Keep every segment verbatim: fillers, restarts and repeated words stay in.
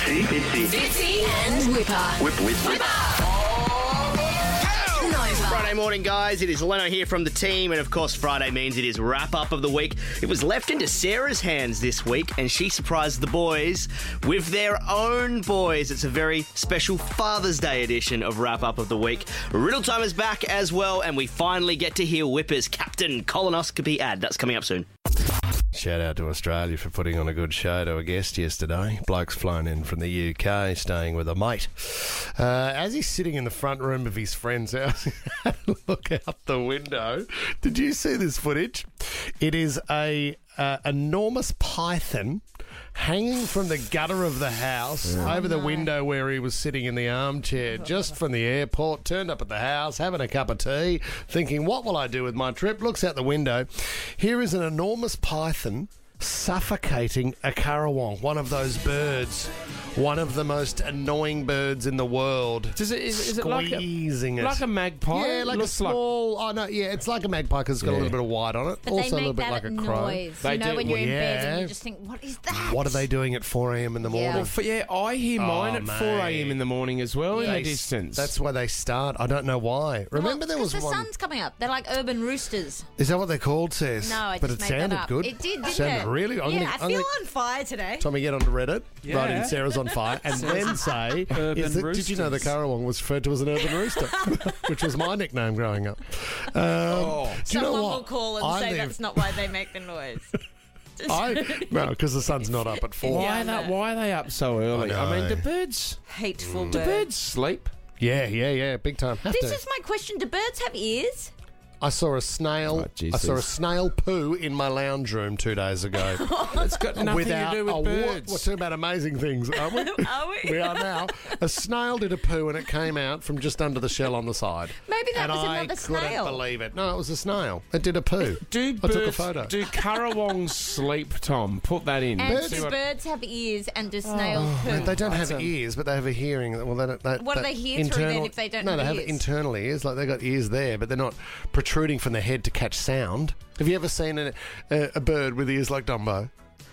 Fitzy. Fitzy. Fitzy and Whipper. Whip, whip, whip. Nova. Friday morning, guys. It is Leno here from the team, and of course, Friday means it is wrap-up of the week. It was left into Sarah's hands this week, and she surprised the boys with their own boys. It's a very special Father's Day edition of Wrap-Up of the Week. Riddle Time is back as well, and we finally get to hear Whipper's Captain Colonoscopy ad. That's coming up soon. Shout out to Australia for putting on a good show to a guest yesterday. Bloke's flown in from the U K, staying with a mate. Uh, as he's sitting in the front room of his friend's house, look out the window. Did you see this footage? It is a uh, enormous python hanging from the gutter of the house Oh, over the window where he was sitting in the armchair just from the airport, turned up at the house, having a cup of tea, thinking, what will I do with my trip? Looks out the window. Here is an enormous python suffocating a currawong, one of those birds, one of the most annoying birds in the world. Does it, is, is it like a, Squeezing it. like a magpie? Yeah, like a Looks like- small... Oh, no, yeah, it's like a magpie because it's got Yeah. a little bit of white on it. But also they a little make bit that like a crow. noise. They you know, do. when you're Well, in bed and yeah. you just think, what is that? What are they doing at four a.m. in the Yeah. morning? For- yeah, I hear mine Oh, at four a.m. mate. in the morning as well in Yeah. the distance. That's why they start. I don't know why. Remember Well, there was 'cause the one... sun's coming up. They're like urban roosters. Is that what they're called, Sis? No, I But just it made that sounded up. good. It did, didn't sounded it? really... I'm yeah, gonna, I I'm feel gonna, on fire today. Tommy, get onto Reddit, Yeah. write in Sarah's on fire, and then say, Urban is that, did you know the roosters. currawong was referred to as an urban rooster, which was my nickname growing up. Um, Oh. do you know Someone what? will call and I say live- that's not why they make the noise. I, no, because the sun's not up at four. Why, Yeah, are I they, know. why are they up so early? I I, mean, know. do birds, Hateful do bird. birds sleep? Yeah, yeah, yeah, big time. Have This to. is my question. Do birds have ears? I saw a snail. Oh, I Jesus. saw a snail poo in my lounge room two days ago. It's got nothing Without to do with a wa- birds. We're talking about amazing things, aren't we? Are we? We are now. A snail did a poo and it came out from just under the shell on the side. Maybe that and was I another couldn't snail. believe it. No, it was a snail. It did a poo. Do I birds, took a photo. Do currawongs sleep, Tom? Put that in. And Birds- do See what- birds have ears and do snails poo? Mate, they don't have That's a- ears, but they have a hearing. Well, they don't, they, What do they hear through then if they don't No, have they have ears? internal ears. Like they got ears there, but they're not protruding from their head to catch sound. Have you ever seen a, a, a bird with ears like Dumbo?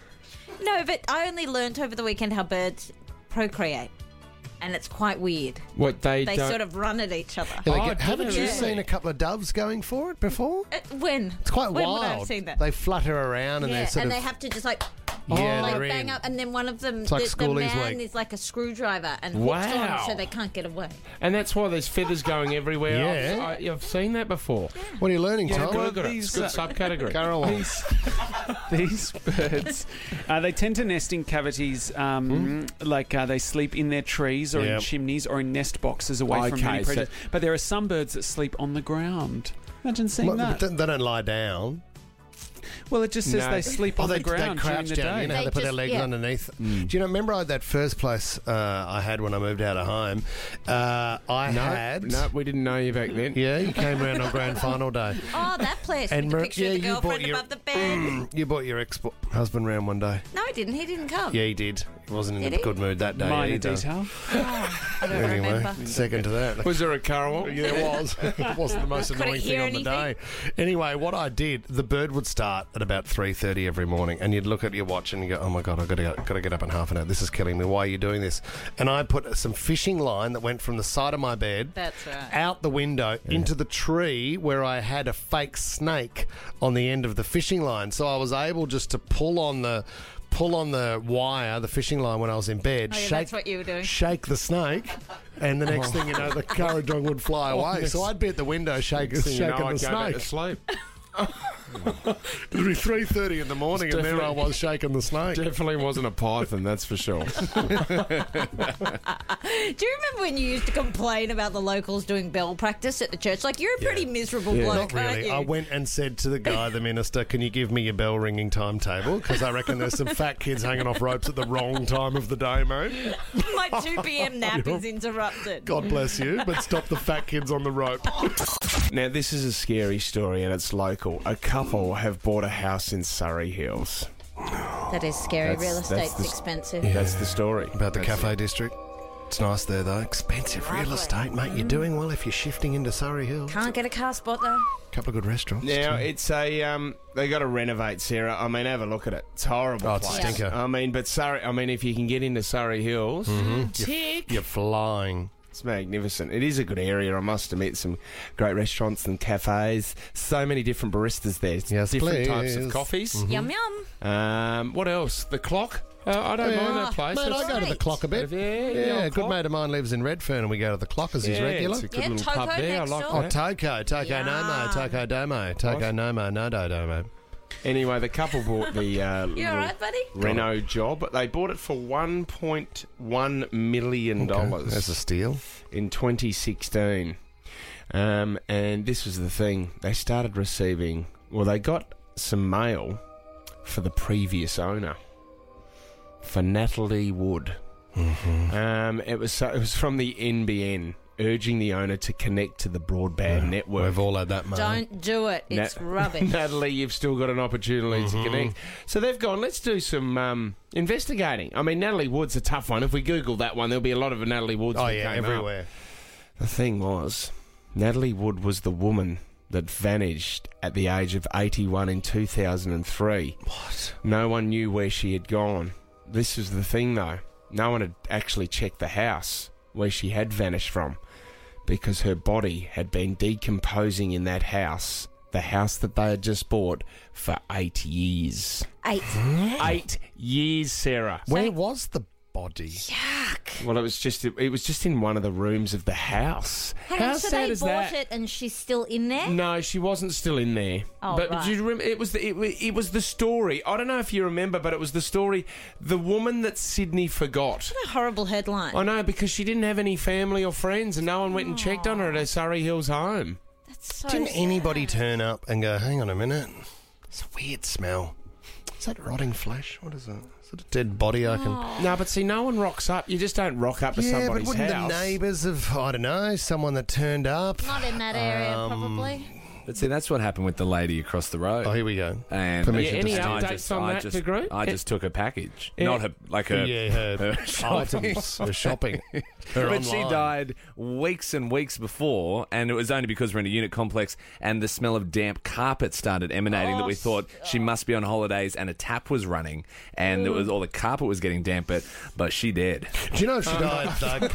No, but I only learnt over the weekend how birds procreate. And it's quite weird. What they, They don't. sort of run at each other. Yeah, they Oh, get- do haven't they you really? seen a couple of doves going for it before? Uh, when? It's quite when wild. Would I have seen that? They flutter around and yeah, they're sort and of they have to just like, yeah, like they're bang in. up, and then one of them, It's like the, the Schoolies man Week. is like a screwdriver and hooks Wow. on, so they can't get away. And that's why there's feathers going everywhere. Yeah. I've, I, I've seen that before. What are you learning, Yeah, Tom? good, good. these, Good uh, subcategory. Currawong. These birds, uh, they tend to nest in cavities, um, like uh, they sleep in their trees or Yep. in chimneys or in nest boxes away from Okay, any so- predators. But there are some birds that sleep on the ground. Imagine seeing Well, that. but they don't lie down. Well, it just says No. they sleep Oh, on they, the ground they during crouch the down. day. You know how They they put their just- legs yeah. underneath. Do you know, remember I, that first place uh, I had when I moved out of home? Uh, I No, had. no, we didn't know you back then. Yeah, you came around on grand final day. Oh, that place And with the Mar- picture yeah, of the you bought girlfriend your- above the bed. You brought your ex-husband round one day. No, he didn't. He didn't come. Yeah, he did. He wasn't in Did a he? good mood that day. Minor either. detail. I don't Anyway, remember. second to that. Was there a currawong? Yeah, it was. It wasn't the most Couldn't annoying thing hear on the day. Anyway, what I did, the bird would start at about three thirty every morning, and you'd look at your watch and you go, "Oh my god, I've got to got to get up in half an hour. This is killing me. Why are you doing this?" And I put some fishing line that went from the side of my bed That's right. out the window into the tree where I had a fake snake on the end of the fishing line, so I was able just to pull on the. Pull on the wire, the fishing line, when I was in bed. Oh, yeah, shake, that's what you were doing. Shake the snake, and the next thing you know, the currawong would fly away. yes. So I'd be at the window shaking, So you know shaking I the go back to snake. sleep. It'd be three thirty in the morning, and there I definitely- was shaking the snake. Definitely wasn't a python, that's for sure. Do you remember when you used to complain about the locals doing bell practice at the church? Like, you're a pretty miserable Yeah. bloke, Not aren't really. you? I went and said to the guy, the minister, "Can you give me your bell ringing timetable? Because I reckon there's some fat kids hanging off ropes at the wrong time of the day, mate." My two p.m. nap is interrupted. God bless you, but stop the fat kids on the rope. Now, this is a scary story and it's local. A couple have bought a house in Surrey Hills. That is scary. That's- Real that's estate's the- expensive. That's the story. About the That's cafe district. It's nice there, though. Expensive real Lovely. estate, mate. You're doing well if you're shifting into Surrey Hills. Can't get a car spot though. Couple of good restaurants. Now too. it's a um, they got to renovate, Sarah. I mean, have a look at it. It's horrible. Oh, it's a place. stinker. I mean, but Surrey. I mean, if you can get into Surrey Hills, tick. You're flying. It's magnificent. It is a good area, I must admit. Some great restaurants and cafes. So many different baristas there. Yes, different types please. of coffees. Yum yum. Um, what else? The Clock. Uh, I don't Yeah. mind that place. Mate, I It's- go to the Great. Clock a bit. Yeah, Yeah, the old a good Clock. mate of mine lives in Redfern and we go to the Clock as he's Yeah, regular. it's a good Yeah, little Toko pub there. I next like door. Oh, that. Toko, Toko Yum. Nomo, Toko Domo, Toko Nomo, Nodo Domo. Anyway, the couple bought the uh, You little alright, buddy? Renault job. They bought it for one point one million dollars. That's a steal. In twenty sixteen. Um, and this was the thing. They started receiving, well, they got some mail for the previous owner, for Natalie Wood. Mm-hmm. Um, it was so, it was from the N B N, urging the owner to connect to the broadband network. We've all had that, mate. Don't do it. It's Na- rubbish. Natalie, you've still got an opportunity Mm-hmm. to connect. So they've gone, let's do some um, investigating. I mean, Natalie Wood's a tough one. If we Google that one, there'll be a lot of Natalie Woods Oh, that yeah, came up. everywhere. The thing was, Natalie Wood was the woman that vanished at the age of eighty-one in two thousand three. What? No one knew where she had gone. This was the thing, though. No one had actually checked the house where she had vanished from, because her body had been decomposing in that house, the house that they had just bought, for eight years. Eight. Eight years, Sarah. Where was the body? Yuck. Well, it was just it was just in one of the rooms of the house. Hang How on, so sad they is bought that? it and she's still in there? No, she wasn't still in there. Oh, but right. do you remember? It was the it, wa- it was the story. I don't know if you remember, but it was the story. The woman that Sydney forgot. What a horrible headline. I know, because she didn't have any family or friends, and no one went and checked on her at her Surrey Hills home. That's so Didn't sad. anybody turn up and go, hang on a minute? It's a weird smell. Is that rotting flesh? What is that? Is it a dead body I can... No, but see, no one rocks up. You just don't rock up to Yeah, but somebody's wouldn't house. the neighbours have, I don't know, someone that turned up? Not in that area, Um, probably. But see, that's what happened with the lady across the road. Oh, here we go. And Permission Yeah, any to and updates I just, on I that just, to group? I just took a package, Yeah. not her, like her. yeah, her, her shopping. items, her shopping. Her But she online. died weeks and weeks before, and it was only because we're in a unit complex and the smell of damp carpet started emanating that we thought she must be on holidays and a tap was running and it was all the carpet was getting damp, but, but she did. Do you know if she died? Like,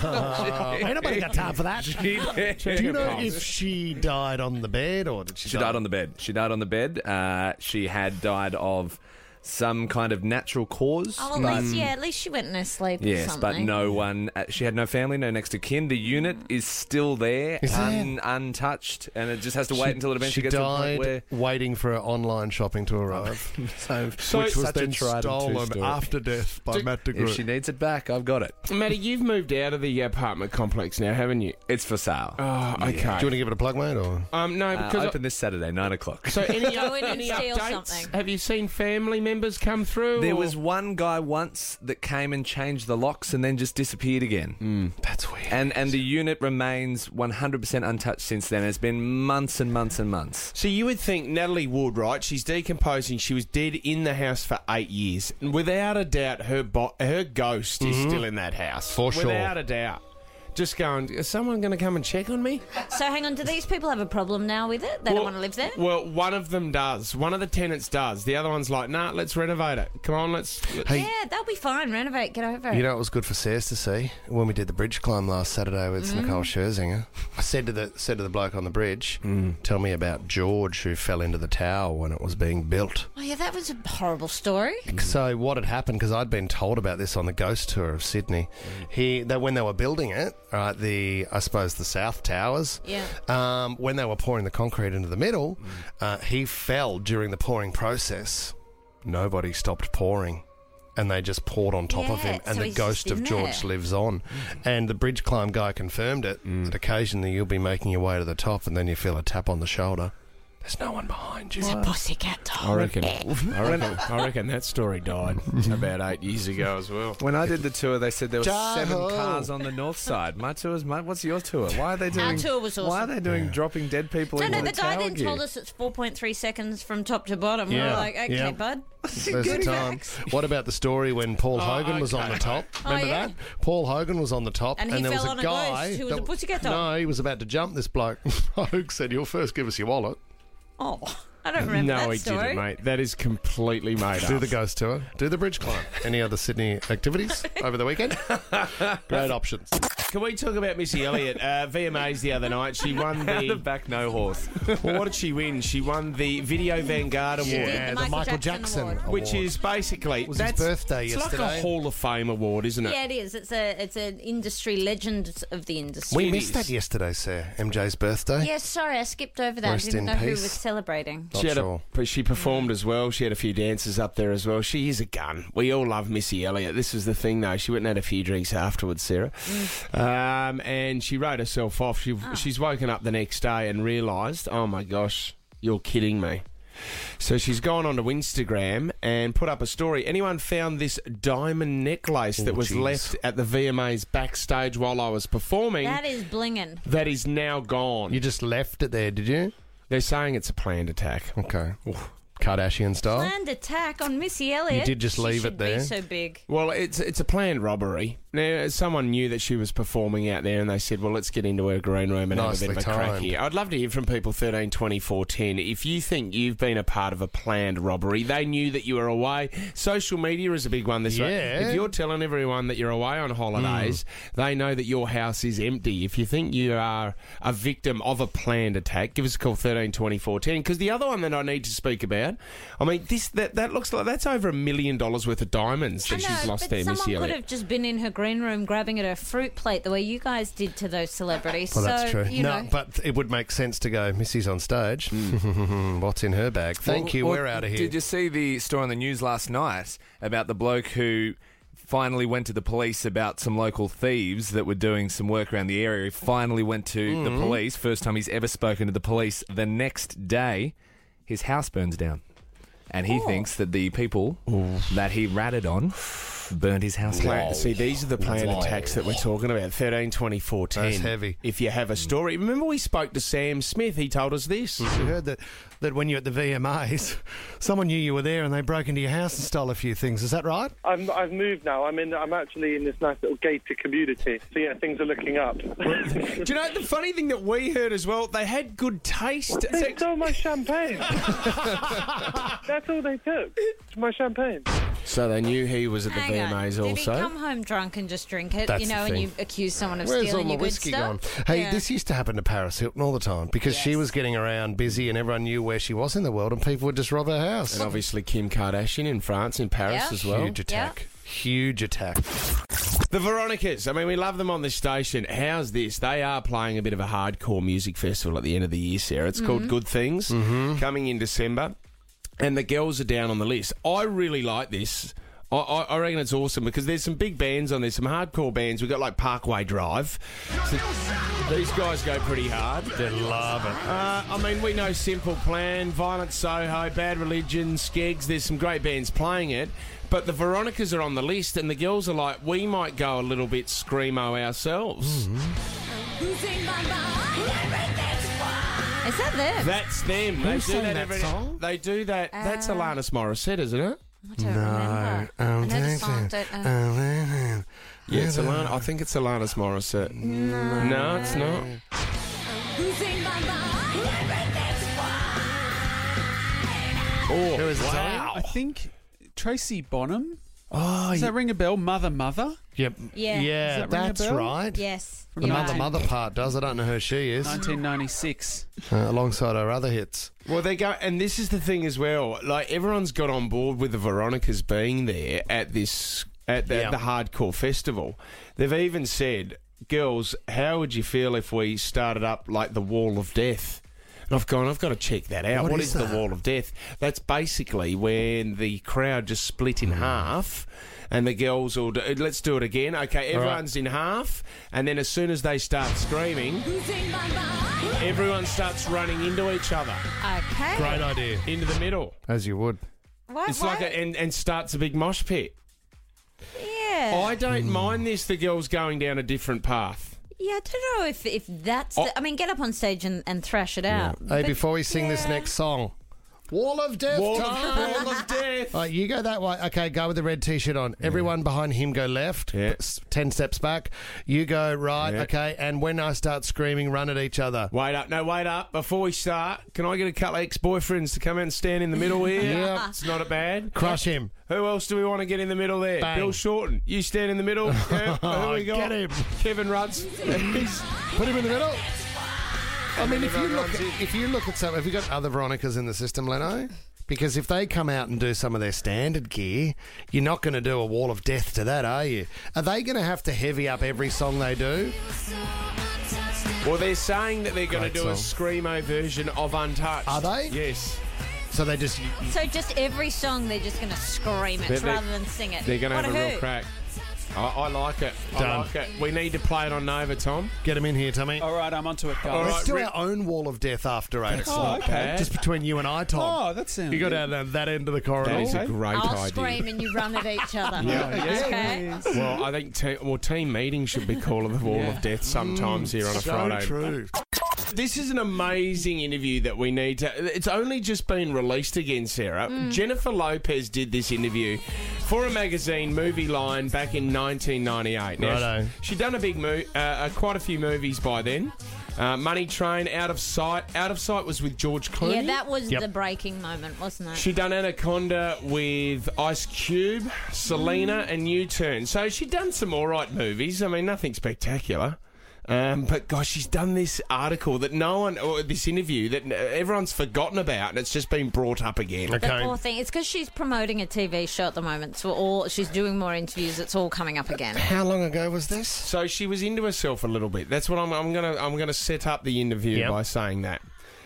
uh, ain't nobody got time for that. She did. Do you know if she died on the bed or did she? She die? died on the bed. She died on the bed. Uh, she had died of some kind of natural cause. Oh, at but- least, yeah, at least she went in her sleep or Yes, something. but no one. Uh, she had no family, no next of kin. The unit is still there, Is un, untouched, and it just has to wait until it eventually she gets to a died point where. waiting for her online shopping to arrive, So, So- which was such a then tried and true stolen story. after death by Matt de If Groot. she needs it back, I've got it. Matty, you've moved out of the apartment complex now, haven't you? It's for sale. Oh, okay. Do you want to give it a plug, mate? Or Um, no, Uh, because open this Saturday, nine o'clock. so any Go in and any steal updates? something. Have you seen family members come through? There or- was one guy once that came and changed the locks and then just disappeared again. that's weird. And and the unit remains one hundred percent untouched since then. It's been months and months and months. So you would think Natalie Wood, right? She's decomposing. She was dead in the house for eight years. And without a doubt, her bo- her ghost is still in that house. For sure. Without a doubt. Just going, is someone going to come and check on me? So hang on, do these people have a problem now with it? They Well- don't want to live there? Well, one of them does. One of the tenants does. The other one's like, nah, let's renovate it. Come on, let's... Hey, Yeah, they'll be fine. Renovate, get over it. you know it was good for Sayers to see when we did the bridge climb last Saturday with Nicole Scherzinger. I said to the said to the bloke on the bridge, "Tell me about George who fell into the tower when it was being built." Oh, yeah, that was a horrible story. So what had happened? Because I'd been told about this on the ghost tour of Sydney. He that when they were building it, right, the I suppose the South Towers. Yeah. Um, when they were pouring the concrete into the middle, uh, he fell during the pouring process. Nobody stopped pouring. And they just poured on top of Yeah, him, and so the he's ghost just of in George there. lives on. And the bridge climb guy confirmed it. That occasionally you'll be making your way to the top, and then you feel a tap on the shoulder. There's no one behind you. It's a pussycat I doll. reckon, I reckon. I reckon that story died about eight years ago as well. When I did the tour, they said there were seven Jaho. cars on the north side. My tour's, mate. What's your tour? Why are they doing? tour was Why are awesome. they doing dropping dead people? No, in no, the the guy tower then gear? told us it's four point three seconds from top to bottom. We Yeah. were like, okay, Yeah. bud. There's the time. What about the story when Paul Hogan was on the top? Remember Oh, yeah. that? Paul Hogan was on the top, And he there fell was a on a guy ghost who was that- a pussycat doll. No, he was about to jump this bloke. Hogan said, "You'll first give us your wallet." Oh, I don't remember No, that he story. didn't, mate. That is completely made up. Do the ghost tour. Do the bridge climb. Any other Sydney activities over the weekend? Great options. Can we talk about Missy Elliott? Uh, V M As the other night. She won Out the the. back, no horse. Well, what did she win? She won the Video Vanguard Award. did. the Michael Jackson Award. Which is basically was his that's, birthday it's like yesterday. a Hall of Fame award, isn't it? Yeah, it is. It's a it's an industry legend of the industry. We It missed is. that yesterday, sir. M J's birthday. Yeah, sorry, I skipped over that. Rest I didn't in know who peace. was celebrating. Not She, had sure. a, she performed as well. She had a few dances up there as well. She is a gun. We all love Missy Elliott. This is the thing, though. She went and had a few drinks afterwards, Sarah. Um, and she wrote herself off. She, She's woken up the next day and realised, oh, my gosh, you're kidding me. So she's gone onto Instagram and put up a story. Anyone found this diamond necklace that Oh, was jeez. left at the V M As backstage while I was performing? That is blinging. That is now gone. You just left it there, did you? They're saying it's a planned attack. Okay. Kardashian style. Planned attack on Missy Elliott. You did just She leave should it there. Be so big. Well, it's it's a planned robbery. Now, someone knew that she was performing out there, and they said, well, let's get into her green room and Nicely have a bit of a crack timed. here. I'd love to hear from people thirteen twenty-four ten. If you think you've been a part of a planned robbery, they knew that you were away. Social media is a big one this way. Yeah. If you're telling everyone that you're away on holidays, they know that your house is empty. If you think you are a victim of a planned attack, give us a call thirteen twenty-four ten. Because the other one that I need to speak about, I mean, this that, that looks like that's over a million dollars worth of diamonds that I know, she's lost but there, someone Missy could Elliott. have just been in her green room grabbing at her fruit plate the way you guys did to those celebrities. Well, so, that's true. You no, know, but it would make sense to go, Missy's on stage. What's in her bag? Thank you. Well, We're out of here. Did you see the story on the news last night about the bloke who finally went to the police about some local thieves that were doing some work around the area? He finally went to Mm-hmm. the police. First time he's ever spoken to the police. The next day, his house burns down. And he thinks that the people that he ratted on burned his house Plan- down. See, these are the planned Whoa. attacks that we're talking about. thirteen twenty-four ten. That's heavy. If you have a story. Remember we spoke to Sam Smith. He told us this. You heard that, that when you're at the V M As, someone knew you were there and they broke into your house and stole a few things. Is that right? I'm, I've moved now. I'm in. I'm actually in this nice little gated community. So yeah, things are looking up. Do you know, the funny thing that we heard as well, they had good taste. They stole my champagne. That's all they took. My champagne. So they knew he was at the hang V M on. As Did also. he come home drunk and just drink it? That's you know, the and thing. you accuse someone of Where's all stealing my your good whiskey gone? stuff? Hey, Yeah. this used to happen to Paris Hilton all the time because she Yes. was getting around busy and everyone knew where she was in the world and people would just rob her house. And obviously Kim Kardashian in France, in Paris Yeah. as well. Huge attack. Huge attack. The Veronicas. I mean, we love them on this station. How's this? They are playing a bit of a hardcore music festival at the end of the year, Sarah. It's called Good Things, coming in December. And the girls are down on the list. I really like this. I, I, I reckon it's awesome because there's some big bands on there, some hardcore bands. We've got like Parkway Drive. So these guys go pretty hard. They love it. Uh, I mean, we know Simple Plan, Violent Soho, Bad Religion, Skeggs. There's some great bands playing it. But the Veronicas are on the list, and the girls are like, we might go a little bit screamo ourselves. Is that them? That's them. They do sang that, that every song? They do that. That's Uh, Alanis Morissette, isn't it? I don't remember. I know the song. Don't, uh, Yeah, it's Alana. I think it's Alanis Morissette. No, no it's not. Oh, Who is it, wow. I think Tracy Bonham. Oh, Does that ring a bell? Mother, Mother? yep. Yeah. Yeah, Does that ring a that's bell? right. Yes. The you're mother right. mother part does. I don't know who she is. nineteen ninety-six. Uh, alongside her other hits. Well, they go, and this is the thing as well. Like everyone's got on board with the Veronicas being there at this at the, Yeah. the hardcore festival. They've even said, "Girls, how would you feel if we started up like the Wall of Death?" And I've gone, I've got to check that out. What what is is, that? the Wall of Death? That's basically when the crowd just split in half. And the girls will do, let's do it again. Okay, everyone's in half, and then as soon as they start screaming, Everyone starts running into each other, Okay. Great idea. into the middle. As you would. What, It's what? like a, and, and starts a big mosh pit. Yeah. I don't mind this, the girls going down a different path. Yeah, I don't know if, if that's... Oh. The, I mean, get up on stage and, and thrash it out. Hey, But, before we sing this yeah. next song, Wall of Death Wall of, time. wall of death. All right, you go that way. Okay, go with the red T-shirt on. Everyone behind him go left. Yeah. s- Ten steps back. You go right. Yeah. Okay, and when I start screaming, run at each other. Wait up, no, wait up. Before we start, can I get a couple of ex-boyfriends to come out and stand in the middle here? Yeah. It's not a bad. Crush him. Who else do we want to get in the middle there? Bang. Bill Shorten. You stand in the middle. Yeah. Who we got? Get him. Kevin Rudd's. He's- Put him in the middle. I mean, if you everyone look, runs in. at, if you look at some, have you got other Veronicas in the system, Leno? Because if they come out and do some of their standard gear, you're not going to do a Wall of Death to that, are you? Are they going to have to heavy up every song they do? Well, they're saying that they're going to Great do a song. Screamo version of Untouched. Are they? Yes. So they just So just every song, they're just going to scream it They're- they- rather than sing it. They're going to What have a real hoot. crack. I, I like it. I Done. like it. We need to play it on Nova, Tom. get them in here, Tommy. All right, I'm onto it, guys. All right. Let's do Rick- our own Wall of Death after eight That's o'clock. not bad. Just between you and I, Tom. Oh, that sounds You got good. out of that end of the corridor. That is a Okay. great I'll idea. scream and you run at each other. Okay. Well, I think te- well, team meetings should be called the Wall of Death sometimes here on a so Friday. true. This is an amazing interview that we need to. It's only just been released again, Sarah. Jennifer Lopez did this interview for a magazine, Movie Line, back in nineteen ninety-eight. Now, Righto. she, she'd done a big mo- uh, uh, quite a few movies by then. Uh, Money Train, Out of Sight. Out of Sight was with George Clooney. Yeah, that was Yep. the breaking moment, wasn't it? She done Anaconda with Ice Cube, Selena, and U-Turn. So she'd done some all right movies. I mean, nothing spectacular. Um, but gosh, she's done this article that no one, or this interview that everyone's forgotten about, and it's just been brought up again. The Okay. poor thing. It's because she's promoting a T V show at the moment. So all she's doing more interviews. It's all coming up again. How long ago was this? So she was into herself a little bit. That's what I'm, I'm gonna I'm gonna set up the interview Yep. by saying that.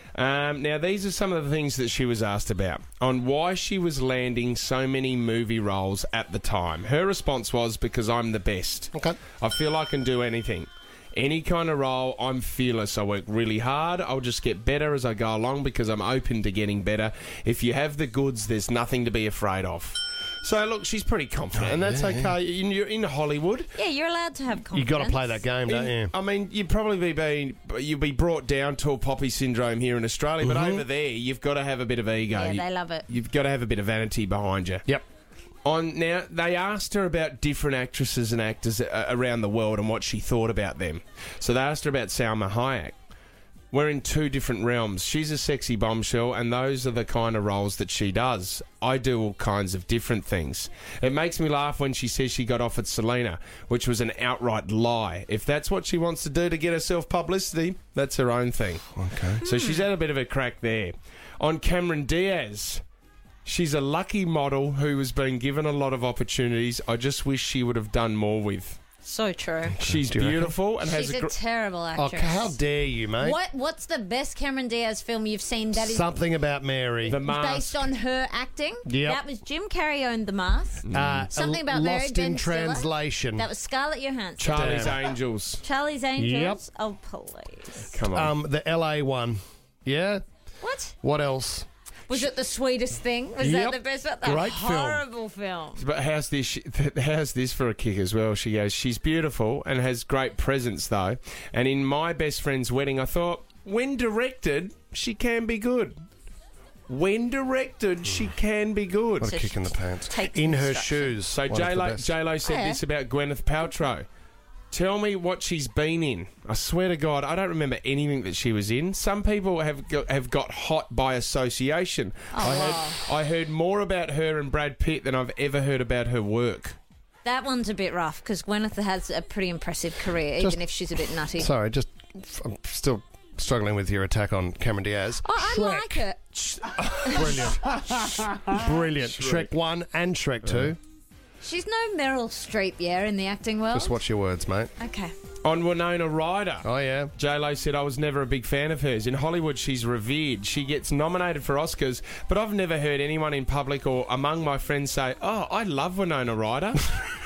Um, now, these are some of the things that she was asked about on why she was landing so many movie roles at the time. Her response was, because I'm the best. Okay. I feel I can do anything. Any kind of role, I'm fearless. I work really hard. I'll just get better as I go along because I'm open to getting better. If you have the goods, there's nothing to be afraid of. So, look, she's pretty confident, and that's okay. In, you're in Hollywood. Yeah, you're allowed to have You confidence. got to play that game, don't you? I mean, you'd probably be you'd be brought down to a poppy syndrome here in Australia, but over there, you've got to have a bit of ego. Yeah, You- they love it. You've got to have a bit of vanity behind you. Yep. On now, they asked her about different actresses and actors uh, around the world and what she thought about them. So they asked her about Salma Hayek. We're in two different realms. She's a sexy bombshell, and those are the kind of roles that she does. I do all kinds of different things. It makes me laugh when she says she got offered Selena, which was an outright lie. If that's what she wants to do to get herself publicity, that's her own thing. Okay. So she's had a bit of a crack there. On Cameron Diaz, she's a lucky model who has been given a lot of opportunities. I just wish she would have done more with. So true. She's Do you reckon? beautiful and has She's a a gr- terrible Oh, actress. how dare you, mate? What What's the best Cameron Diaz film you've seen that is Something about Mary. the mask. based on her acting? Yep. That was Jim Carrey owned The Mask. Uh, Something about Mary, Lost Ben in Stiller. Translation. That was Scarlett Johansson. Charlie's Damn. Angels. Charlie's Angels. Oh, please. Come on. um, the L A one. Yeah. What? What else? Was it The Sweetest Thing? Was Yep. that the best one? That Great film. horrible film. But how's this? How's this for a kick as well? She goes, she's beautiful and has great presence though. And in my best friend's wedding, I thought, when directed, she can be good. When directed, she can be good. What a kick in the pants. Take In her instruction. shoes. So One of J the Lo best. J Lo said Oh, yeah. this about Gwyneth Paltrow. Tell me what she's been in. I swear to God, I don't remember anything that she was in. Some people have got, have got hot by association. I, heard, I heard more about her and Brad Pitt than I've ever heard about her work. That one's a bit rough because Gwyneth has a pretty impressive career, Just- even if she's a bit nutty. Sorry, just I'm still struggling with your attack on Cameron Diaz. Oh, I Shrek. like it. Brilliant. Brilliant. Shrek one and Shrek two. She's no Meryl Streep, yeah, in the acting world. Just watch your words, mate. Okay. On Winona Ryder. Oh, yeah. J Lo said, I was never a big fan of hers. In Hollywood, she's revered. She gets nominated for Oscars, but I've never heard anyone in public or among my friends say, oh, I love Winona Ryder.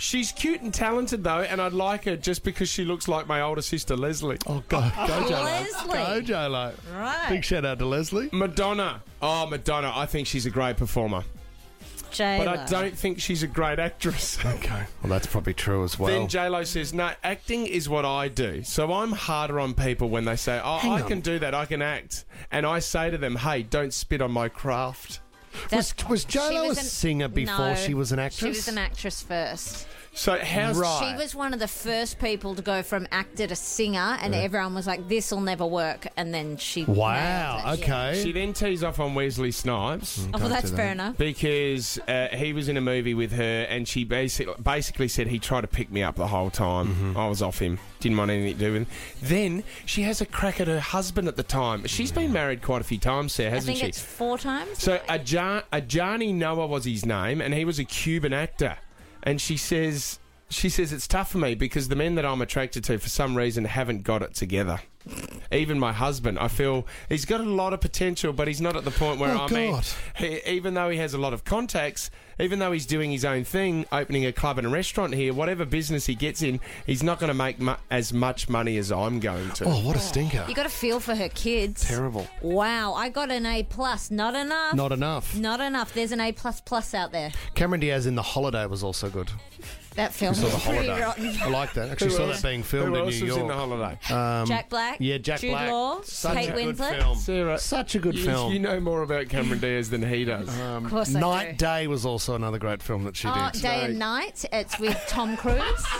She's cute and talented, though, and I'd like her just because she looks like my older sister, Leslie. Oh, go, go, J-Lo. Leslie. Go, J-Lo. Right. Big shout out to Leslie. Madonna. Oh, Madonna. I think she's a great performer. J-Lo. But I don't think she's a great actress. Okay. Well, that's probably true as well. Then J-Lo says, no, acting is what I do. So I'm harder on people when they say, oh, Hang I on. can do that, I can act. And I say to them, hey, don't spit on my craft. Was, was J-Lo She a was an- singer before No, she was an actress? She was an actress first. So how's... Right. She was one of the first people to go from actor to singer, and everyone was like, "This'll never work." And then she. Wow, nailed it, yeah. okay. She then tees off on Wesley Snipes. Oh, well, that's fair enough. Because uh, he was in a movie with her, and she basically basically said he tried to pick me up the whole time. Mm-hmm. I was off him, didn't want anything to do with him. Then she has a crack at her husband at the time. She's been married quite a few times, Sarah, I hasn't think she? it's four times. So Aja- Ajani Noah was his name, and he was a Cuban actor. And she says, she says it's tough for me because the men that I'm attracted to, for some reason, haven't got it together. Even my husband, I feel he's got a lot of potential, but he's not at the point where Oh, I mean, God. he, even though he has a lot of contacts, even though he's doing his own thing, opening a club and a restaurant here, whatever business he gets in, he's not going to make mu- as much money as I'm going to. Oh, what a stinker. You got to feel for her kids. Terrible. Wow, I got an A plus. Not enough. Not enough. Not enough. There's an A plus plus out there. Cameron Diaz in The Holiday was also good. That film Saw was The pretty Holiday. rotten. I like that. Actually Who saw else? that being filmed Who in else New was in York. The Holiday? Um, Jack Black. Yeah, Jack Jude Black. Law. Such Kate a good Winslet. film. Sarah, Such a good you, film. you know more about Cameron Diaz than he does. Of course I Night do. Day was also another great film that she Oh, did. Day and Night. It's with Tom Cruise.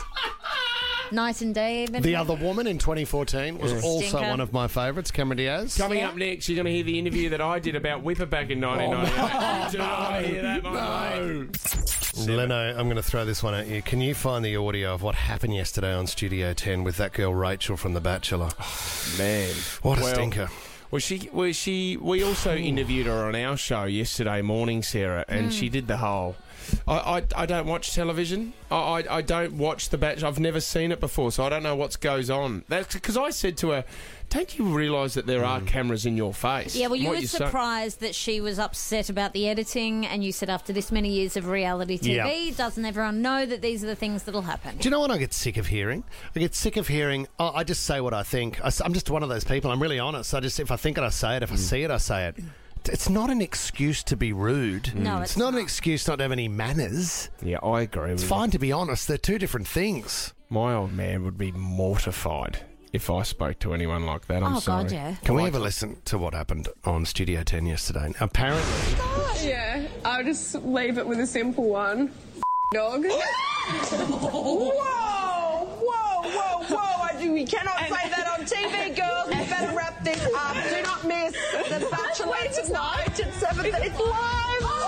Night and Day, even. The Other Woman in twenty fourteen was also Stinker. one of my favourites, Cameron Diaz. Coming Yeah. up next, you're going to hear the interview that I did about Whipper back in nineteen ninety-eight. Do not want to hear that, my mate. Leno, I'm going to throw this one at you. Can you find the audio of what happened yesterday on Studio ten with that girl Rachel from The Bachelor? Man, What a Well, stinker. Well, she, well, she, we also interviewed her on our show yesterday morning, Sarah, and she did the whole. I, I, I don't watch television. I, I, I don't watch The Bachelor. I've never seen it before, so I don't know what goes on. That's because I said to her, "Don't you realise that there are cameras in your face?" Yeah, well, you What were you're sa- surprised that she was upset about the editing, and you said after this many years of reality T V, Yeah. doesn't everyone know that these are the things that'll happen? Do you know what I get sick of hearing? I get sick of hearing, oh, I just say what I think. I, am just one of those people. I'm really honest. I just, if I think it, I say it. If I see it, I say it. It's not an excuse to be rude. No, it's, it's not, an not. excuse not to have any manners. Yeah, I agree with It's you. fine to be honest. They're two different things. My old man would be mortified if I spoke to anyone like that. I'm Oh, sorry. God, yeah. Can we have a listen to what happened on Studio ten yesterday? Apparently, Yeah, I'll just leave it with a simple one. Dog. Whoa! Whoa, whoa, whoa! I do, we cannot say that on T V, girls. We better wrap this up. Do not miss The Bachelor tonight at seven thirty. It's live!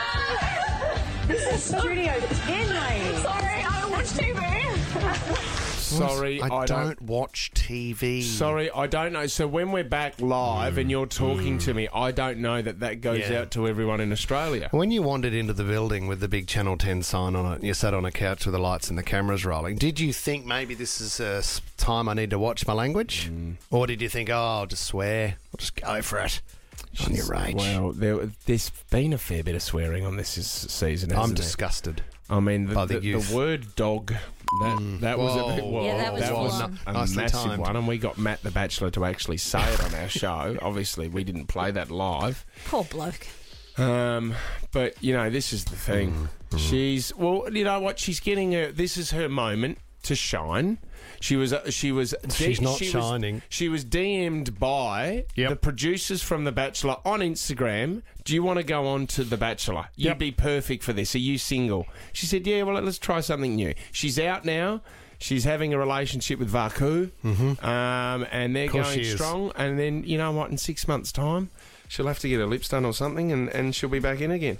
This is Studio ten, lady. Sorry, I don't watch T V. Sorry, I, I don't, watch T V. Sorry, I don't know. So when we're back live and you're talking to me, I don't know that that goes Yeah. out to everyone in Australia. When you wandered into the building with the big Channel ten sign on it, you sat on a couch with the lights and the cameras rolling, did you think maybe this is a s- time I need to watch my language? Or did you think, oh, I'll just swear, I'll just go for it on your rage? Well, there, there's been a fair bit of swearing on this is- season, hasn't I'm there? disgusted. I mean, the, by the the, the youth. word dog, that, that was a bit, Whoa. whoa, Yeah, that was that was one. a Nicely massive timed. one, and we got Matt the Bachelor to actually say it on our show. Obviously, we didn't play that live. Poor bloke. Um, but you know, this is the thing. Mm, She's well, you know what? She's getting her. This is her moment to shine. She was. Uh, she was. She's not she shining. Was, she was D M'd by Yep. the producers from The Bachelor on Instagram. Do you want to go on to The Bachelor? You'd Yep. be perfect for this. Are you single? She said, "Yeah. Well, let's try something new." She's out now. She's having a relationship with Vaku, mm-hmm. um, and they're course going she is. strong. And then you know what? In six months' time, she'll have to get her lips done or something, and, and she'll be back in again.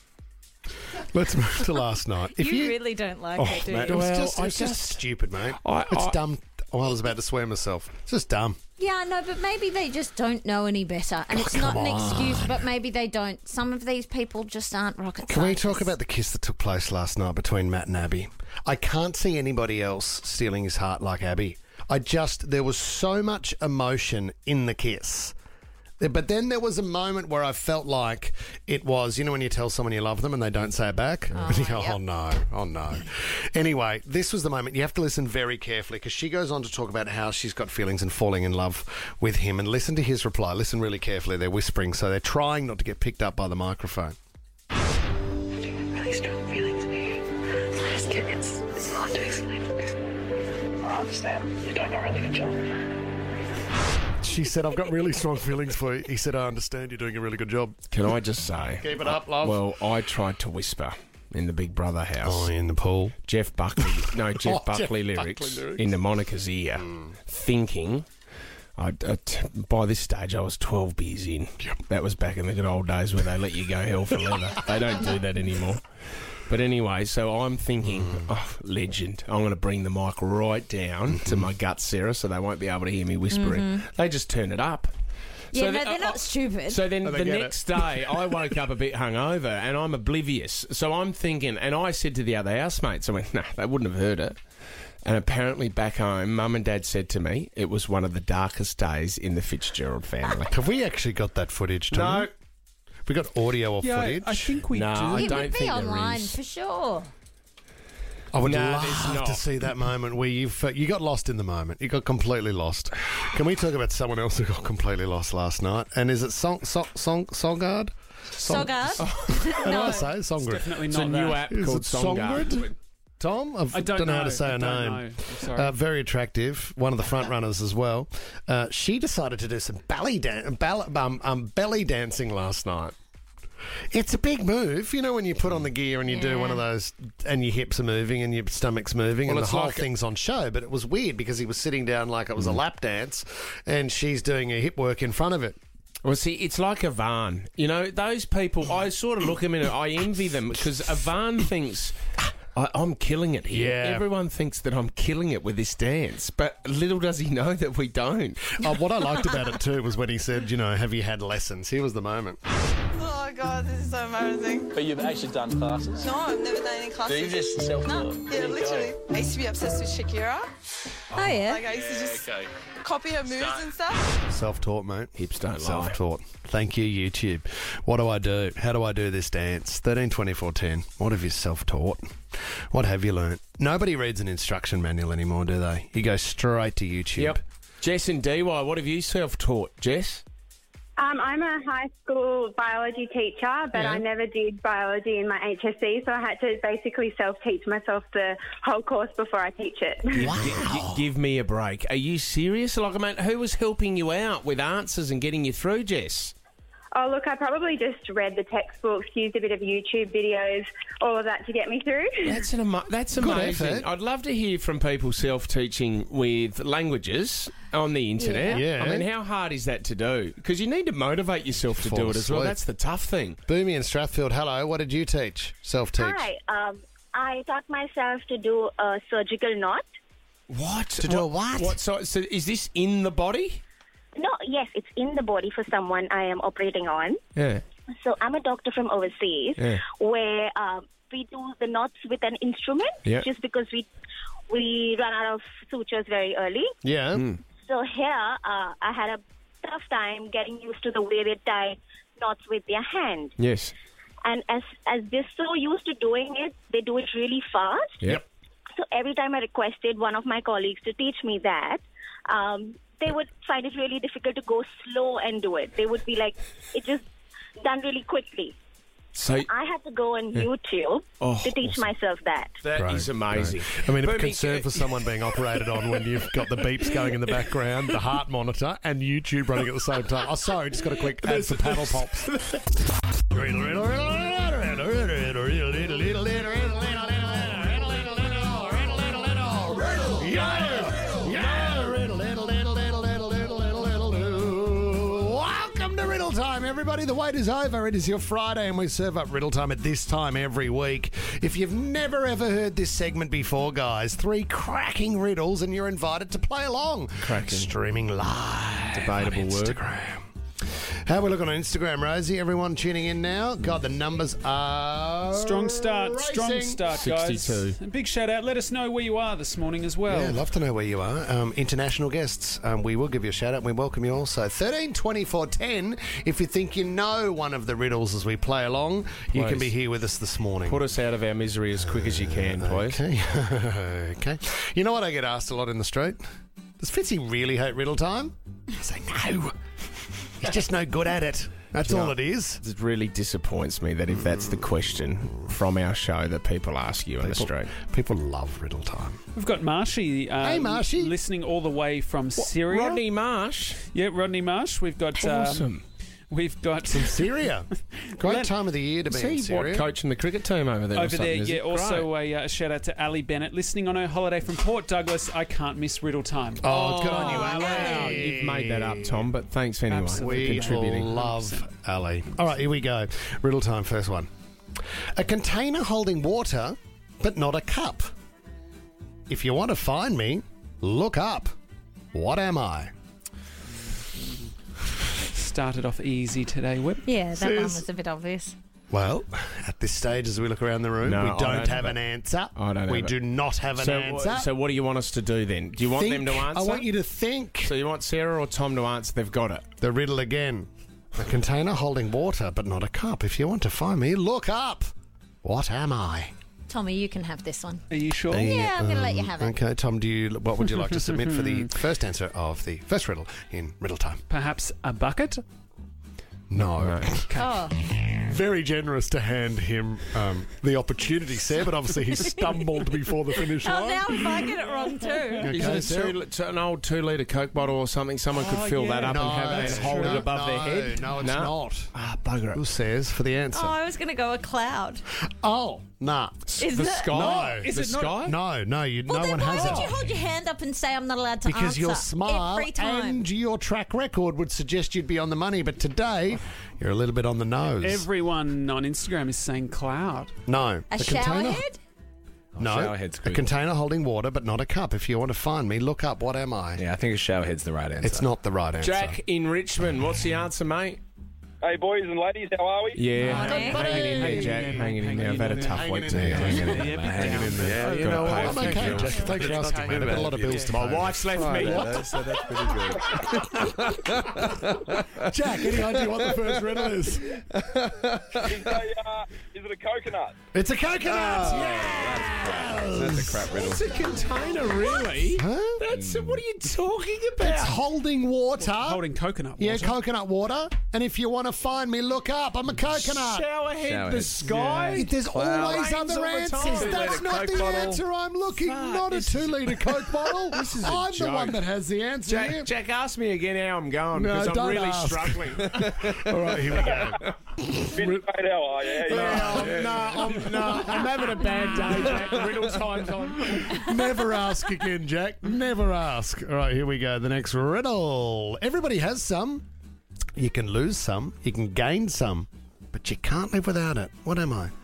Let's move to last night. If you, you, really don't like oh, it, do mate, you? it was Well, just, it I was just just- stupid, mate. I- it's I- dumb. Oh, I was about to swear myself. It's just dumb. Yeah, I know, but maybe they just don't know any better. And it's not come an on. excuse, but maybe they don't. Some of these people just aren't rocket Can we scientists. talk about the kiss that took place last night between Matt and Abby? I can't see anybody else stealing his heart like Abby. I just, there was so much emotion in the kiss But then there was a moment where I felt like it was, you know, when you tell someone you love them and they don't say it back? Oh, and you go, yep. oh no, oh no. Anyway, this was the moment. You have to listen very carefully because she goes on to talk about how she's got feelings and falling in love with him. And listen to his reply. Listen really carefully. They're whispering, so they're trying not to get picked up by the microphone. Really strong feelings for you. It's, it's, it's hard to explain. I understand. You're doing a really good job. She said, I've got really strong feelings for you. He said, I understand you're doing a really good job. Can I just say... Keep it up, love. Well, I tried to whisper in the Big Brother house. Oh, in the pool. Jeff Buckley... No, Jeff Oh, Buckley Jeff lyrics, Buckley lyrics. into Monica's ear, thinking... I, I t- by this stage, I was twelve beers in. Yep. That was back in the good old days where they let you go hell for leather. They don't do that anymore. But anyway, so I'm thinking, oh, legend. I'm going to bring the mic right down to my gut, Sarah, so they won't be able to hear me whispering. They just turn it up. Yeah, So no, the- they're uh, not stupid. So then Oh, they the get next day, I woke up a bit hungover and I'm oblivious. So I'm thinking, and I said to the other housemates, I went, nah, they wouldn't have heard it. And apparently back home, Mum and Dad said to me, it was one of the darkest days in the Fitzgerald family. Have we actually got that footage, Tom? No. We got audio or Yeah, footage? I think we No, do. I it don't would be think there online is. for sure. I would No, there's love not. to see that moment where you you got lost in the moment. You got completely lost. Can we talk about someone else who got completely lost last night? And is it Song Song Song Songard? Song- Sogard? What do I say? Songrid. Definitely It's not a new that. app Is called it Songard. Songrid? Tom? I've- I don't, know, know how to say I her don't name. know. I'm sorry. Uh, very attractive, one of the front runners as well. Uh, she decided to do some belly, dan- ball- um, um, belly dancing last night. It's a big move, you know, when you put on the gear and you do Yeah. one of those, and your hips are moving and your stomach's moving, Well, and the it's whole like a- thing's on show. But it was weird because he was sitting down like it was a Mm. lap dance, and she's doing her hip work in front of it. Well, see, it's like Ivan. You know, those people, I sort of look at them and I envy them because Ivan thinks, I, I'm killing it here. Yeah. Everyone thinks that I'm killing it with this dance, but little does he know that we don't. Oh, what I liked about it too was when he said, you know, have you had lessons? Here was the moment. Oh god, this is so embarrassing. But you've actually done classes? No, I've never done any classes. So you just self-taught? No, yeah, literally. I used to be obsessed with Shakira. Oh, yeah. Like I used to just Okay. copy her moves and stuff. Self-taught, mate. Hips don't lie. Self-taught. Thank you, YouTube. What do I do? How do I do this dance? thirteen twenty-four ten. What have you self-taught? What have you learnt? Nobody reads an instruction manual anymore, do they? You go straight to YouTube. Yep. Jess and D Y, what have you self-taught, Jess? Um, I'm a high school biology teacher, but Yeah. I never did biology in my H S C, so I had to basically self-teach myself the whole course before I teach it. G- g- give me a break. Are you serious? Like, I mean, who was helping you out with answers and getting you through, Jess? Oh, look, I probably just read the textbooks, used a bit of YouTube videos, all of that to get me through. That's an ama- that's Good amazing. effort. I'd love to hear from people self-teaching with languages on the internet. Yeah. I mean, how hard is that to do? Because you need to motivate yourself to Fall do it as well. asleep. That's the tough thing. Boomy in Strathfield, hello. What did you teach? Self-teach. Hi, um, I taught myself to do a surgical knot. What? To do a what? What? So, so is this in the body? No, yes, it's in the body for someone I am operating on. Yeah. So I'm a doctor from overseas, Yeah. where um, we do the knots with an instrument, Yeah. just because we we run out of sutures very early. Yeah. So here, uh, I had a tough time getting used to the way they tie knots with their hand. Yes. And as as they're so used to doing it, they do it really fast. Yep. So every time I requested one of my colleagues to teach me that, um, they would find it really difficult to go slow and do it. They would be like, it's just done really quickly. So I had to go on YouTube Oh, to teach awesome. myself that. that Great, is amazing. I mean, a Boomy, concern uh, for someone being operated on when you've got the beeps going in the background, the heart monitor, and YouTube running at the same time. Oh, sorry, just got a quick add for paddle pops. Welcome to Riddle Time, everybody. The wait is over. It is your Friday, and we serve up Riddle Time at this time every week. If you've never ever heard this segment before, guys, three cracking riddles, and you're invited to play along. Cracking. Streaming live. Debatable on word. Instagram. How are we looking on Instagram, Rosie? Everyone tuning in now? God, the numbers are Strong start, strong racing. start, guys. sixty-two. A big shout out. Let us know where you are this morning as well. Yeah, I'd love to know where you are. Um, international guests, um, we will give you a shout out. We welcome you also. thirteen twenty-four ten. If you think you know one of the riddles as we play along, you can Please. be here with us this morning. Put us out of our misery as quick as you can, please. Okay. Okay. You know what I get asked a lot in the street? Does Fitzy really hate riddle time? I say no. He's just no good at it. That's You know, all it is. It really disappoints me that if that's the question from our show that people ask you in the People, street. people love riddle time. We've got Marshy, uh, Hey, Marshy. listening all the way from Syria. Rodney Marsh? Yeah, Rodney Marsh. We've got... um, Awesome. we've got... Syria. Great Let- time of the year to be Is in he Syria. what, coaching the cricket team over there? or Over there, something, is yeah. he? Also, Great. a uh, shout out to Ali Bennett, listening on her holiday from Port Douglas. I can't miss riddle time. Oh, good on you, Wow, Ali. you've made that up, Tom, but thanks anyway Absolutely. for We contributing. love Ali. All right, here we go. Riddle time, first one. A container holding water, but not a cup. If you want to find me, look up. What am I? Started off easy today, Whip. Yeah, that one Sis. was a bit obvious. Well, at this stage, as we look around the room, No, we I don't, don't have have an it. answer. I don't we have it. do not have an So, answer. wha- so what do you want us to do then? Do you want them to Think. answer? I want you to think. So you want Sarah or Tom to answer? They've got it. The riddle again. A container holding water, but not a cup. If you want to find me, look up. What am I? Tommy, you can have this one. Are you sure? Yeah, I'm going to let you have it. Okay, Tom, do you? What would you like to submit for the first answer of the first riddle in riddle time? Perhaps a bucket? No. Oh, Very generous to hand him um, the opportunity, Sarah, but obviously he stumbled before the finish oh line. now if I get it wrong too. Okay, Is it a Sarah? two, li- an old two-litre Coke bottle or something? Someone could Oh, fill yeah. that up No, and have it that's and hold true. it above no, their head? No, it's No? not. Ah, bugger Who it. says for the answer? Oh, I was going to go a cloud. Oh, nah. Is the it? sky? No. Is the it not- sky? No, no, you, Well, no then one why has would it. you hold your hand up and say I'm not allowed to Because answer? your smile every time. and your track record would suggest you'd be on the money, but today you're a little bit on the nose. Everyone on Instagram is saying cloud. no. a The shower container- head? No. Showerhead's A good. container holding water, but not a cup. If you want to find me, look up. What am I? Yeah, I think a showerhead's the right answer. It's not the right answer. Jack in Richmond, what's the answer, mate? Hey, boys and ladies, how are we? Yeah, Morning. hang, hanging in there, Jack. Hanging in there. I've had a tough Hanging week in today. there. Hanging in there. Yeah, Hanging in there. Yeah, you Got know paid. what? I'm Thank okay, you. Jack. Thanks for asking, mate. I've got a lot of bills to pay. My wife's left me. So that's pretty good. Jack, any idea what the first riddle is? Is, a, uh, is it a coconut? It's a coconut. That's a crap riddle. It's a container, really? Huh? That's what are you talking about? It's holding water. Holding coconut water. Yeah, coconut water. And if you want to find me, look up. I'm a coconut. Showerhead, Showerhead. the sky. There's always Rains other all the answers. time. That's Two-litre not Coke the bottle. answer I'm looking. Not a this- two-litre Coke bottle. This is a I'm the joke. one that has the answer here. Jack, Jack, ask me again how I'm going No, because I'm don't really ask. struggling. All right, here we go. Vince, mate, how are you? How you no, no, I'm, no, I'm having a bad day, Jack. Riddle time's on. Never ask again, Jack. Never ask. All right, here we go. The next riddle. Everybody has some. You can lose some. You can gain some. But you can't live without it. What am I?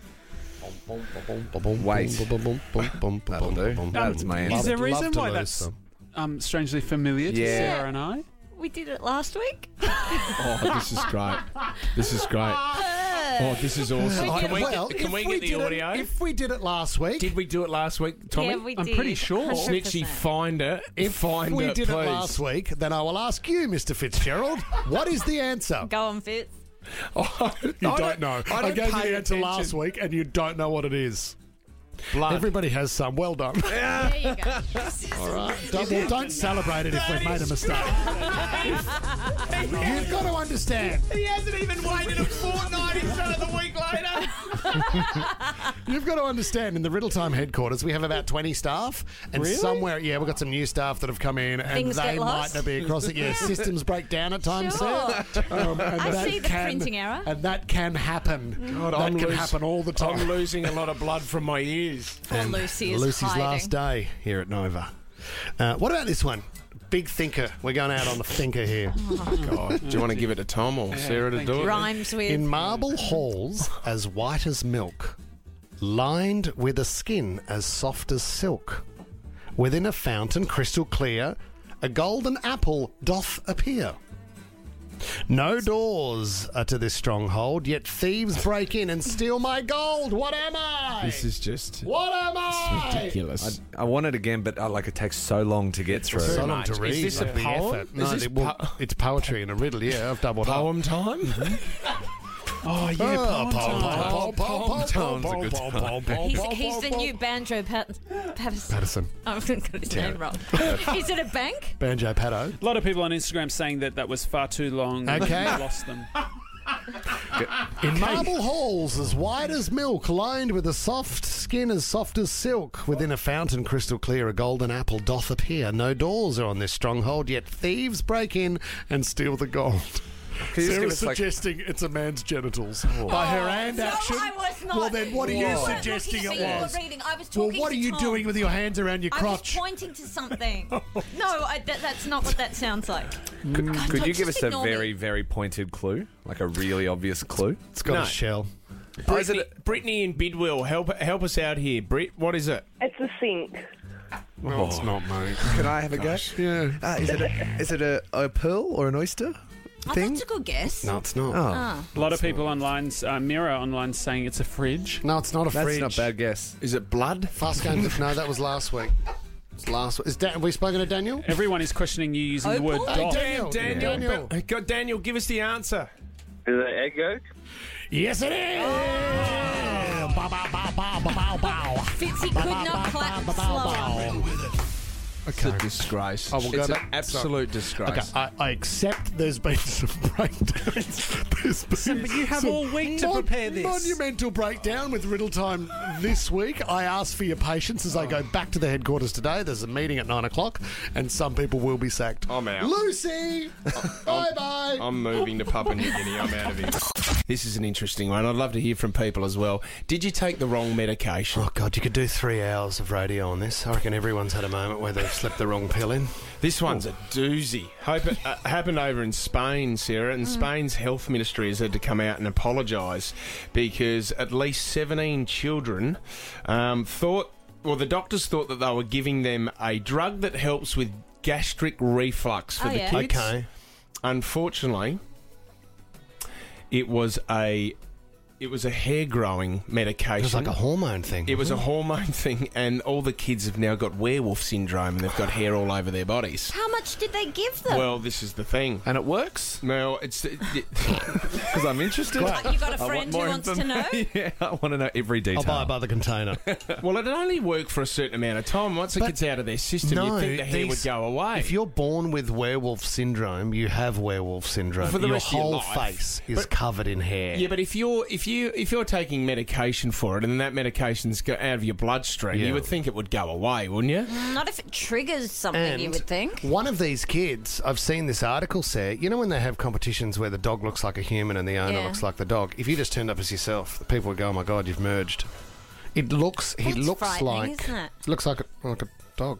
Wait. That'll do. That's my answer. Is there a Love reason to why lose that's some. um, strangely familiar to Yeah. Sarah and I? We did it last week. Oh, this is great. This is great. Oh, this is awesome. Can we well, get, can if we get the did it- audio? if we did it last week, Did we do it last week, Tommy? Yeah, we I'm did. pretty sure. one hundred percent. Snitchy, find it. if find we it, did please. it last week, then I will ask you, Mister Fitzgerald, what is the answer? Go on, Fitz. Oh, You I don't, know. I, don't gave you pay the answer attention. last week, and you don't know what it is. Blood. Everybody has some. Well done. There you go. All right. Don't, well, don't celebrate it if we've made a mistake. You've got to understand. He hasn't even waited a fortnight instead of the week later. You've got to understand. In the Riddle Time headquarters, we have about twenty staff, and Really? somewhere, yeah, we've got some new staff that have come in, and Things they get might lost? not be across it. Yeah, systems break down at times. Sure. Sarah. Um, and I that see the can, printing error. and that can happen. God, that I'm can lose- happen all the time. I'm losing a lot of blood from my ears. Poor And Lucy is Lucy's hiding. last day here at Nova. Uh, what about this one? Big thinker. We're going out on the thinker here. God, do you want to give it to Tom or Sarah to thank do you. it? Rhymes with. In marble halls as white as milk, lined with a skin as soft as silk, within a fountain crystal clear, a golden apple doth appear. No doors are to this stronghold, yet thieves break in and steal my gold. What am I? This is just What am I? ridiculous. I want it again, but uh, like it takes so long to get through. So long much. to Is read. this a like the poem? effort. Is No, this it will- po- it's poetry and a riddle. Yeah, I've doubled Poem time? Oh, yeah, up. poem time. Oh, Poem time's a good time. He's, he's the new Banjo Pat- Patterson. Patterson. I'm going to get his name wrong. Is it a bank? Banjo Pato. A lot of people on Instagram saying that that was far too long. Okay. We lost them. In marble halls as white as milk, lined with a soft skin as soft as silk, within a fountain crystal clear, a golden apple doth appear. No doors are on this stronghold, yet thieves break in and steal the gold. Can you just give Sarah's us, like- suggesting it's a man's genitals by her hand no, action. I was not. Well, then what are you You weren't suggesting looking it at me, you was? were reading. I was Well, talking what are to you Tom. doing with your hands around your I crotch? was pointing to something. no, I, that, that's not what that sounds like. Could, God, could don't you give just us a ignore me. very, very pointed clue? Like a really obvious clue? It's got No. a shell. Oh, is Brittany, it Brittany and Bidwell, help help us out here. Brit, what is it? It's a sink. No, it's not, mate. Can I have a go? Yeah. Uh, is it a, is it a, a pearl or an oyster Oh, thing? that's a good guess. No, it's not. Oh, Ah. A lot of people online, uh, Mirror online, saying it's a fridge. No, it's not a That's fridge. not a bad guess. Is it blood? Fast game. No, that was last week. It's last week. Is Dan, have we spoken to Daniel? Everyone is questioning you using the word Opal? dot. Daniel, Daniel, Daniel. but- God, Daniel, give us the answer. Is it egg yolk? Yes, it is. Bow, bow, bow, bow, bow, bow. Fitzy could not clap slower. It's a disgrace. Oh, we'll go it's an back. absolute disgrace. Okay, I, I accept there's been some breakdowns. There's been but you have some all week to mon- prepare this. Monumental breakdown with Riddle Time this week. I ask for your patience as I go back to the headquarters today. There's a meeting at nine o'clock, and some people will be sacked. I'm out. Lucy, bye bye. I'm moving to Papua New Guinea. I'm out of here. This is an interesting one. I'd love to hear from people as well. Did you take the wrong medication? Oh God, you could do three hours of radio on this. I reckon everyone's had a moment where they've slipped the wrong pill in. This one's a doozy. Hope it uh, happened over in Spain, Sarah, and Spain's health ministry has had to come out and apologise because at least seventeen children um, thought, well, the doctors thought that they were giving them a drug that helps with gastric reflux for Oh, the yeah. kids. Okay. Unfortunately, it was a it was a hair growing medication. It was like a hormone thing. It was a wasn't hormone thing, and all the kids have now got werewolf syndrome, and they've got hair all over their bodies. How much did they give them? Well, this is the thing. And it works? Well, it's Because I'm interested. Uh, you got a I friend want who more wants to know? informa- Yeah, I want to know every detail. I'll buy it by the container. well, it'd only work for a certain amount of time. Once it But gets out of their system, no, you'd think the hair these- would go away. If you're born with werewolf syndrome, you have werewolf syndrome. For the your rest of your whole life. face is But- covered in hair. yeah, but if you're if you if you're taking medication for it, and then that medication's go out of your bloodstream, Yeah. you would think it would go away, wouldn't you? Not if it triggers something, And you would think. one of these kids, I've seen this article say, you know when they have competitions where the dog looks like a human and the owner Yeah. looks like the dog, if you just turned up as yourself, the people would go, oh my God, you've merged. It looks, he That's looks frightening, like, isn't it? looks like a, like a dog.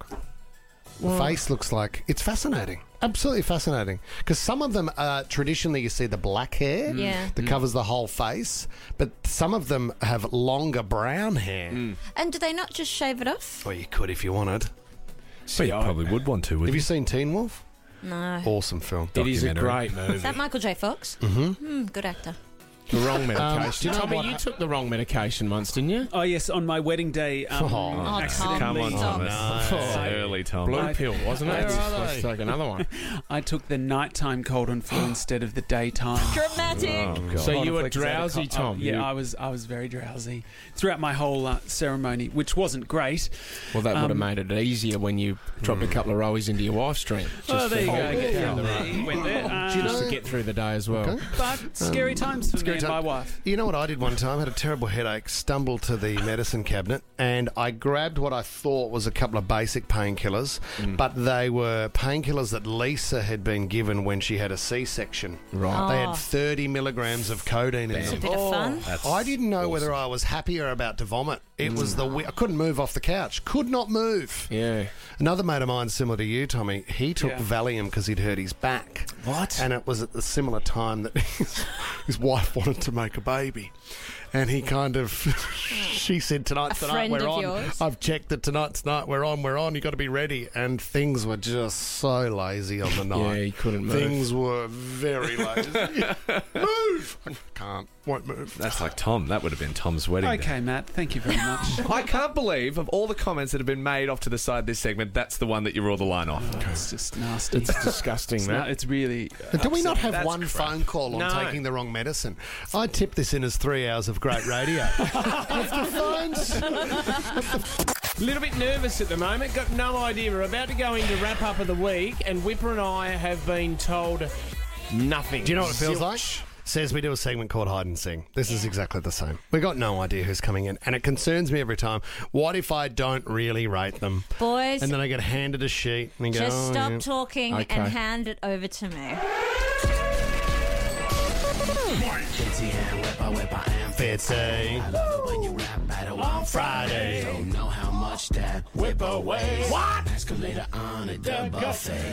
The face looks like, it's fascinating. Absolutely fascinating. Because some of them are, traditionally you see the black hair Yeah. that covers the whole face, but some of them have longer brown hair. And do they not just shave it off? Well, you could if you wanted. But you probably would want to, Have wouldn't you you? seen Teen Wolf? No. Awesome film. It is a Documentary. great movie. Is that Michael J. Fox? Mm-hmm. good actor. The wrong medication. do you know Tommy, what you I- took the wrong medication once, didn't you? Oh, yes, on my wedding day. Um, Oh, Oh, accidentally, Tom. Come on, Oh, Thomas. no. It's early, Tom. Blue I- pill, wasn't it? Where are they? Let's take another one. I took the nighttime cold and flu instead of the daytime. Dramatic. Oh, So God. you were Conflict drowsy, Zeta- Tom. oh, yeah, You- I was. I was very drowsy throughout my whole uh, ceremony, which wasn't great. Well, that would have Um, made it easier when you dropped a couple of rollies into your wife's drink. Oh, there you to- go. Oh, Get yeah. down there. Went there. Uh, Just to get through the day as well. Okay. but scary times for Scary me and my time. wife. You know what I did one time? I had a terrible headache, stumbled to the medicine cabinet, and I grabbed what I thought was a couple of basic painkillers, but they were painkillers that Lisa had been given when she had a C-section. Right. They Oh. had thirty milligrams of codeine in It's a them. bit of fun. I didn't know whether I was happy or about to vomit. It was the we- I couldn't move off the couch. Could not move. Yeah. Another mate of mine, similar to you, Tommy, he took Yeah. Valium because he'd hurt his back. What? And it was at the similar time that his, his wife wanted to make a baby. And he kind of, she said, tonight's A the night friend we're of on. yours? I've checked it, tonight's night we're on, we're on, you got to be ready. And things were just so lazy on the night. Yeah, he couldn't move. Things were very lazy. Move! I can't, won't move. That's like Tom. That would have been Tom's wedding day. Okay, Matt, thank you very much. I can't believe, of all the comments that have been made off to the side of this segment, that's the one that you roll the line off. It's just nasty. It's disgusting, It's, Matt. not, it's really. Uh, Do we not have That's one crap. phone call on No. taking the wrong medicine? I tip this in as three hours of great radio. If the phones... A little bit nervous at the moment. Got no idea. We're about to go into wrap up of the week, and Whipper and I have been told nothing. Do you know what it feels Zilch. like? Says we do a segment called Hide and Sing. This is exactly the same. We got no idea who's coming in, and it concerns me every time. What if I don't really rate them? Boys, And then I get handed a sheet and go, just oh, stop yeah. talking Okay. and hand it over to me. Fitzy. On Friday. Don't know how much that whip away. What? Escalator on a the buffet.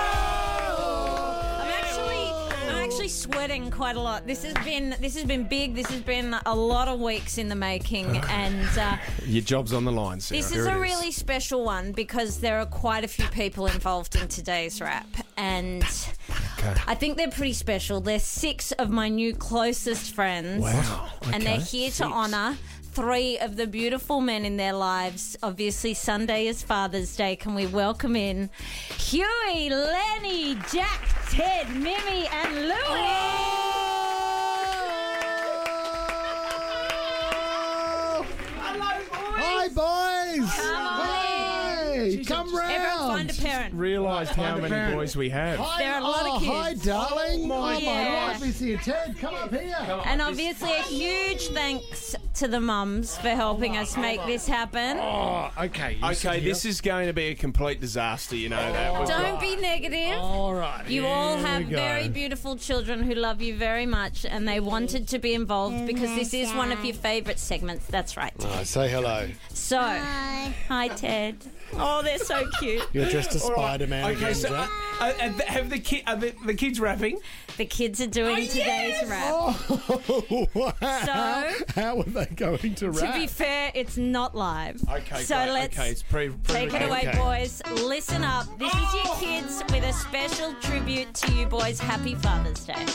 I'm actually, I'm actually sweating quite a lot. This has been, this has been big. This has been a lot of weeks in the making, and uh, Your job's on the line, Sarah. this Here is it a really special one because there are quite a few people involved in today's rap, and I think they're pretty special. They're six of my new closest friends, Wow. and they're Okay. here Six. to honour three of the beautiful men in their lives. Obviously, Sunday is Father's Day. Can we welcome in Huey, Lenny, Jack, Ted, Mimi, and Louie? Hi, boys. Come on Hey, come round. Everyone find a parent. Realised how Find a many parent. boys we have. Hi, There are a lot of oh, kids. Hi, darling. Oh, my oh, yeah. my God. Miss you, Ted. Come up here. And obviously a huge thanks to the mums for helping us make this happen. Oh, okay. You sit Okay, here. this is going to be a complete disaster, you know that. Don't be negative. All right. You here all we have go. very beautiful children who love you very much, and they wanted to be involved because this is one of your favourite segments. That's right. Oh, say hello. So, hi, Ted. Oh, they're so cute. You're dressed as All right. Spider-Man. Okay, again, so Jack. uh, uh, uh, have the, ki- are the, the kids rapping? The kids are doing today's rap. Oh, wow. So- How are they going to rap? To be fair, it's not live. Okay, so great. let's okay, it's pre- pre- take it away, Okay. boys. Listen up. This is your kids with a special tribute to you boys. Happy Father's Day.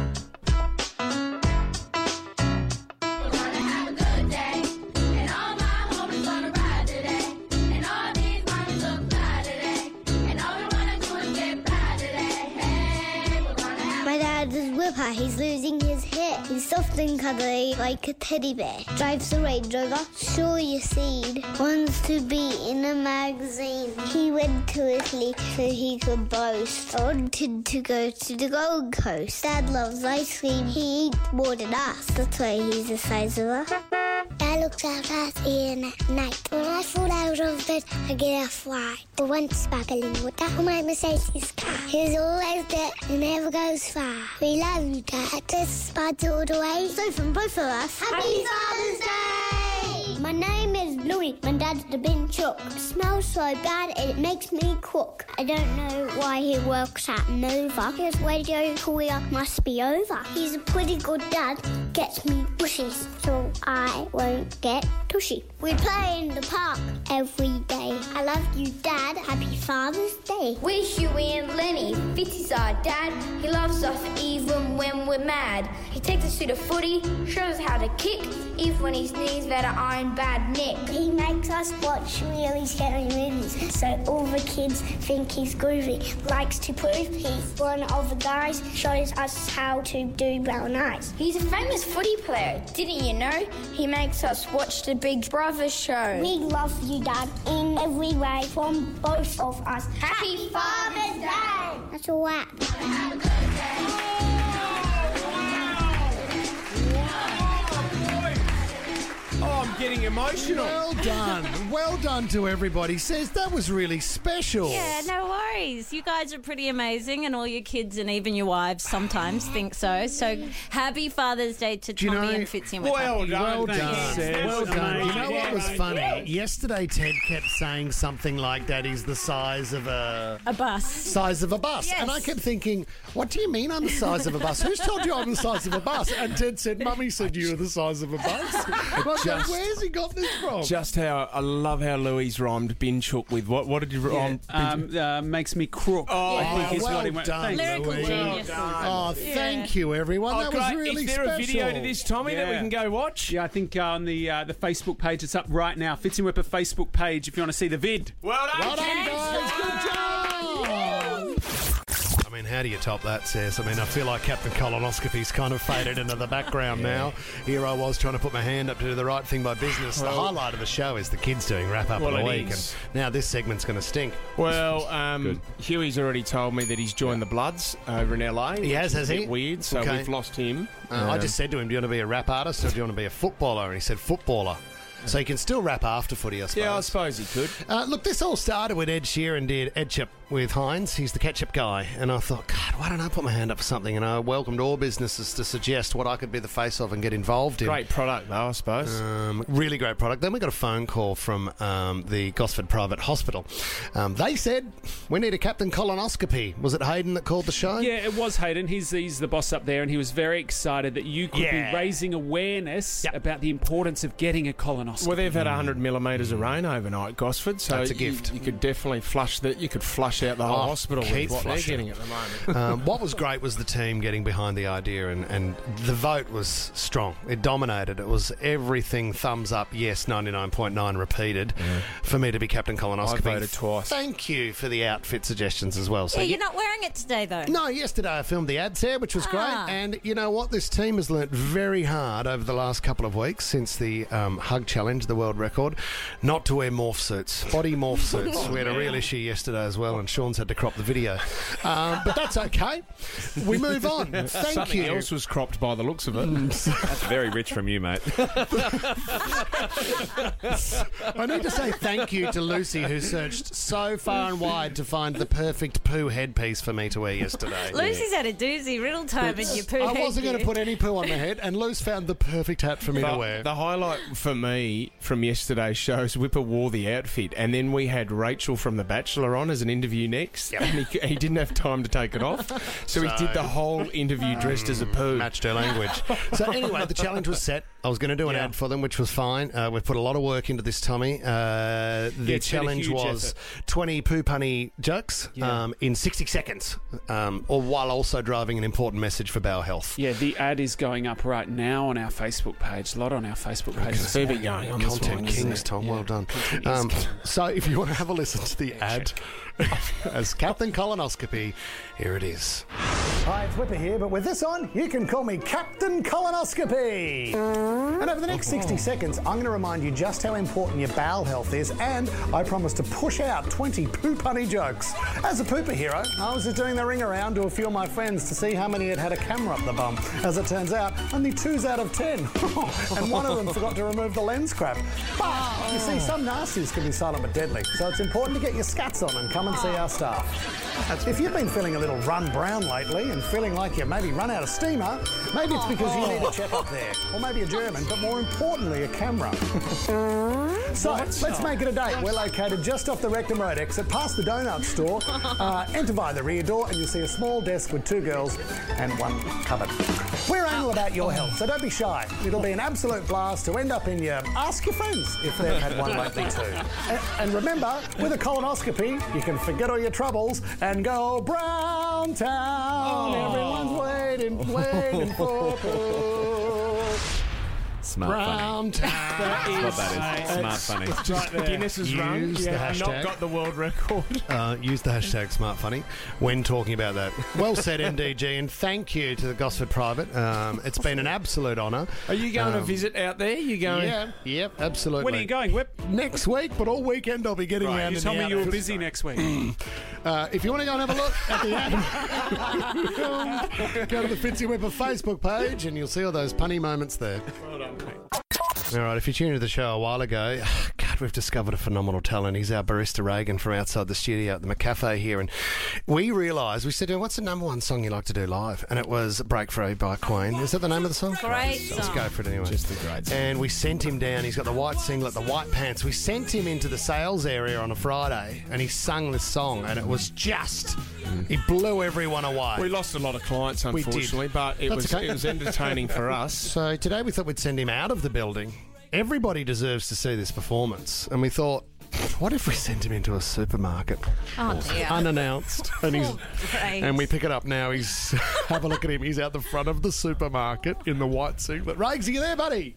My dad is Whipper. He's losing his hair. He's soft and cuddly like a teddy bear. Drives a Range Rover. Sow your seed. Wants to be in a magazine. He went to Italy so he could boast. Wanted to go to the Gold Coast. Dad loves ice cream. He eats more than us. That's why he's the size of us. Dad looks out at in at night. When I fall out of bed, I get a fright. The one sparkling water on my Mercedes car. He's always there and never goes far. We love you, Dad. This spuds all the way. So from both of us, Happy Father's Day! My name is Louie. My dad's the bin chook. It smells so bad it makes me crook. I don't know why he works at Nova. His radio career must be over. He's a pretty good dad. Gets me bushies so I won't get tushy. We play in the park every day. I love you, Dad. Happy Father's Day. We're Huey and Lenny. Fitzy's our dad. He loves us even when we're mad. He takes us to the footy, shows us how to kick, even when his knees that are in bad nick. He makes us watch really scary movies, so all the kids think he's groovy. Likes to prove he's one of the guys, shows us how to do brown eyes. He's a famous footy player, didn't you know? He makes us watch the Big Brother show. We love you, Dad, in every way from both of us. Happy Father's Day! That's a wrap. Oh, Oh, I'm getting emotional. Well done. Well done to everybody. Says that was really special. Yeah, no worries. You guys are pretty amazing, and all your kids and even your wives sometimes think so. So happy Father's Day to you Tommy know- and Fitzy and Whipper. Well done. Well Thanks, done. Sid. Well done. You know what was Yeah. funny? Yesterday, Ted kept saying something like Daddy's the size of a... A bus. Size of a bus. Yes. And I kept thinking, what do you mean I'm the size of a bus? Who's told you I'm the size of a bus? And Ted said, Mummy said you were the size of a bus. I was like, Just- where's he got this from? Just how I love how Louis rhymed binge hook with what? What did you rhyme? Um, uh, makes me crook. Oh, I think is well what he went. done, Thanks. Lyrical Louis. genius. Oh, thank you, everyone. Oh, that great. was really Is there special. a video to this, Tommy, that we Yeah. can go watch? Yeah, I think uh, on the uh, the Facebook page, it's up right now. Fitzy and Whipper Facebook page if you want to see the vid. Well done. Well done, guys. Good job. I mean, how do you top that, Cess? I mean, I feel like Captain Colonoscopy's kind of faded into the background now. Here I was trying to put my hand up to do the right thing by business. the Well- highlight of the show is the kids doing wrap-up Well, of the it week. is. And now this segment's going to stink. Well, um, Huey's already told me that he's joined the Bloods over in L A. He has, which is has a he? bit weird, so Okay. we've lost him. Uh, I Um, just said to him, do you want to be a rap artist or do you want to be a footballer? And he said, footballer. So you can still rap after footy, I suppose. Yeah, I suppose he could. Uh, look, this all started when Ed Sheeran did Ed Chip with Heinz. He's the ketchup guy. And I thought, God, why don't I put my hand up for something? And I welcomed all businesses to suggest what I could be the face of and get involved in. Great product, though, I suppose. Um, really great product. Then we got a phone call from um, the Gosford Private Hospital. Um, they said, we need a Captain Colonoscopy. Was it Hayden that called the show? Yeah, it was Hayden. He's he's the boss up there, and he was very excited that you could Yeah. be raising awareness about the importance of getting a colonoscopy. Well, they've had one hundred millimetres of rain overnight, Gosford, so That's a you- gift. You, could definitely flush that. You could flush out the whole Oh, hospital keep with what they're flushing. getting at the moment. um, what was great was the team getting behind the idea, and, and the vote was strong. It dominated. It was everything thumbs up, yes, ninety-nine point nine repeated for me to be Captain Colonoscopy. I voted twice. Thank you for the outfit suggestions as well. So Yeah, ye- you're not wearing it today, though. No, yesterday I filmed the ads here, which was Ah. great. And you know what? This team has learnt very hard over the last couple of weeks since the um, Hug Challenge, the world record, not to wear morph suits, body morph suits. We had a real issue yesterday as well, and Sean's had to crop the video. Um, but that's okay. We move on. Thank Something you. else was cropped by the looks of it. That's very rich from you, mate. I need to say thank you to Lucy, who searched so far and wide to find the perfect poo headpiece for me to wear yesterday. Lucy's had a doozy. Riddle time in your poo. I wasn't going to headgear. put any poo on my head, and Luce found the perfect hat for me to The, wear. the highlight for me from yesterday's show is Whipper wore the outfit, and then we had Rachel from The Bachelor on as an interview next, and he, he didn't have time to take it off, so, he So- did the whole interview dressed as a poo. Matched her language. So anyway, the challenge was set. I was going to do an Yeah. ad for them, which was fine. Uh, we've put a lot of work into this, Tommy. Uh, the it's been a challenge huge was effort. twenty poo punny jokes Yeah. um, in sixty seconds, um, or while also driving an important message for bowel health. Yeah, the ad is going up right now on our Facebook page. A lot on our Facebook page. There's a fair bit going on this Content morning, isn't kings, it? Tom. Yeah. Well done. Content Um, is- so, if you want to have a listen to the ad as Captain Colonoscopy, here it is. Hi, it's Whipper here, but with this on, you can call me Captain Colonoscopy. And over the next sixty seconds, I'm going to remind you just how important your bowel health is, and I promise to push out twenty poo-punny jokes. As a pooper hero, I was just doing the ring around to a few of my friends to see how many had had a camera up the bum. As it turns out, only two's out of ten. And one of them forgot to remove the lens crap. But, you see, some nasties can be silent but deadly, so it's important to get your scats on and come and see our staff. If you've been feeling a little run brown lately and feeling like you maybe run out of steamer, maybe it's because you need a checkup there. Or maybe a German, but more importantly, a camera. So, let's make it a date. We're located just off the Rectum Road exit, past the donut store. Uh, enter via the rear door and you'll see a small desk with two girls and one cupboard. We're anal about your health, so don't be shy. It'll be an absolute blast to end up in your Ask Your Friends if they've had one lately too. And, and remember, with a colonoscopy, you can forget all your troubles and go Brown Town. Everyone's waiting, waiting for poo. Smart Brown funny. Town. That's what that is. Smart funny. It's just Guinness's run. Use You the have hashtag. not got the world record. Uh, use the hashtag SmartFunny when talking about that. Well said, M D G, and thank you to the Gosford Private. Um, it's been an absolute honour. Are you going to Um, visit out there? You going? Yeah, yep, absolutely. When are you going, Whip? Next week, but all weekend I'll be getting Right, around you in told the me you were outfits. busy next week. Uh, if you want to go and have a look at the ad, go to the Fitzy Whipper Facebook page and you'll see all those punny moments there. Well done, mate. All right, if you tuned into the show a while ago, God, we've discovered a phenomenal talent. He's our barista Reagan from outside the studio at the McCafe here. And we realised, we said to him, what's the number one song you like to do live? And it was Break Free by Queen. Is that the name of the song? Great song. Let's go for it anyway. Just the great song. And we sent him down. He's got the white singlet, the white pants. We sent him into the sales area on a Friday and he sung this song and it was just... He blew everyone away. We lost a lot of clients, We did. unfortunately, but it That's was okay. it was entertaining for us. So today we thought we'd send him out of the building. Everybody deserves to see this performance. And we thought, what if we sent him into a supermarket? Oh, dear. Unannounced. And, he's, Oh, great. and we pick it up now. He's have a look at him. He's out the front of the supermarket in the white singlet. Riggs, are you there, buddy?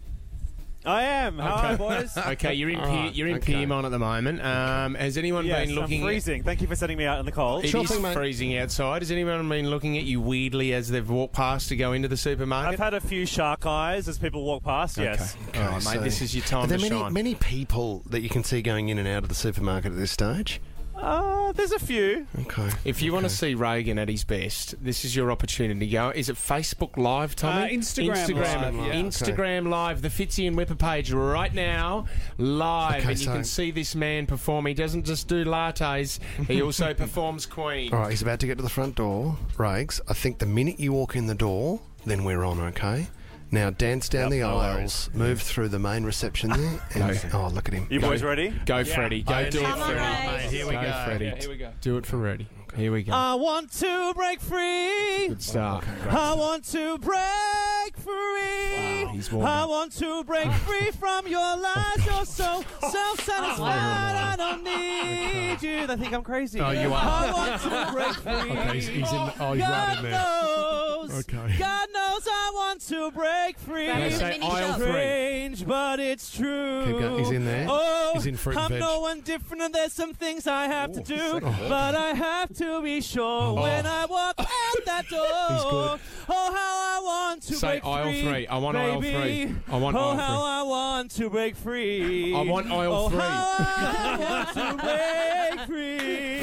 I am. Hi, Okay. boys. Okay, you're in All Pier, right, you're in okay. Piedmont at the moment. Um, has anyone Yes, been looking? I'm freezing. Thank you for setting me out in the cold. It Sure is thing, mate. freezing outside. Has anyone been looking at you weirdly as they've walked past to go into the supermarket? I've had a few shark eyes as people walk past, yes. Okay. All right, mate, So- this is your Are time there to many, shine. many people that you can see going in and out of the supermarket at this stage? Uh, there's a few. Okay. If you want to see Reagan at his best, this is your opportunity. Go. Is it Facebook Live, Tommy? Uh, Instagram Instagram Live, yeah. Instagram Live. The Fitzy and Whipper page right now, live, Okay, and you so- can see this man perform. He doesn't just do lattes; he also performs Queen. All right, he's about to get to the front door. Riggs, I think the minute you walk in the door, then we're on, okay? Now dance down Yep, the no aisles, move through the main reception there. And, oh, look at him. You Go. boys ready? Go, Freddie. Go, I do need it, Come on, Freddie. mate. Here we go, go. Freddie. Yeah, here we go. Do it for Freddie. Here we go. I want to break free. Good start. I want to break free. Wow, he's warmed I up. want to break free from your lies. You're so self-satisfied. I don't need you. They think I'm crazy. Oh, you are. I want to break free. Okay, he's- he's in- oh, he's God right in there. knows. Okay. God knows I want to break free. Back They in the say mini aisle shop. three. Strange, but it's true. Keep going. He's in there. Oh, He's in fruit and I'm veg. no one different, and there's some things I have to do, but I have to be sure when I walk out that door. Oh, how I want to Say break aisle free. three. I want aisle baby. three. I want oh, aisle how three. I want to break free. I want aisle oh, three. How I want to break free.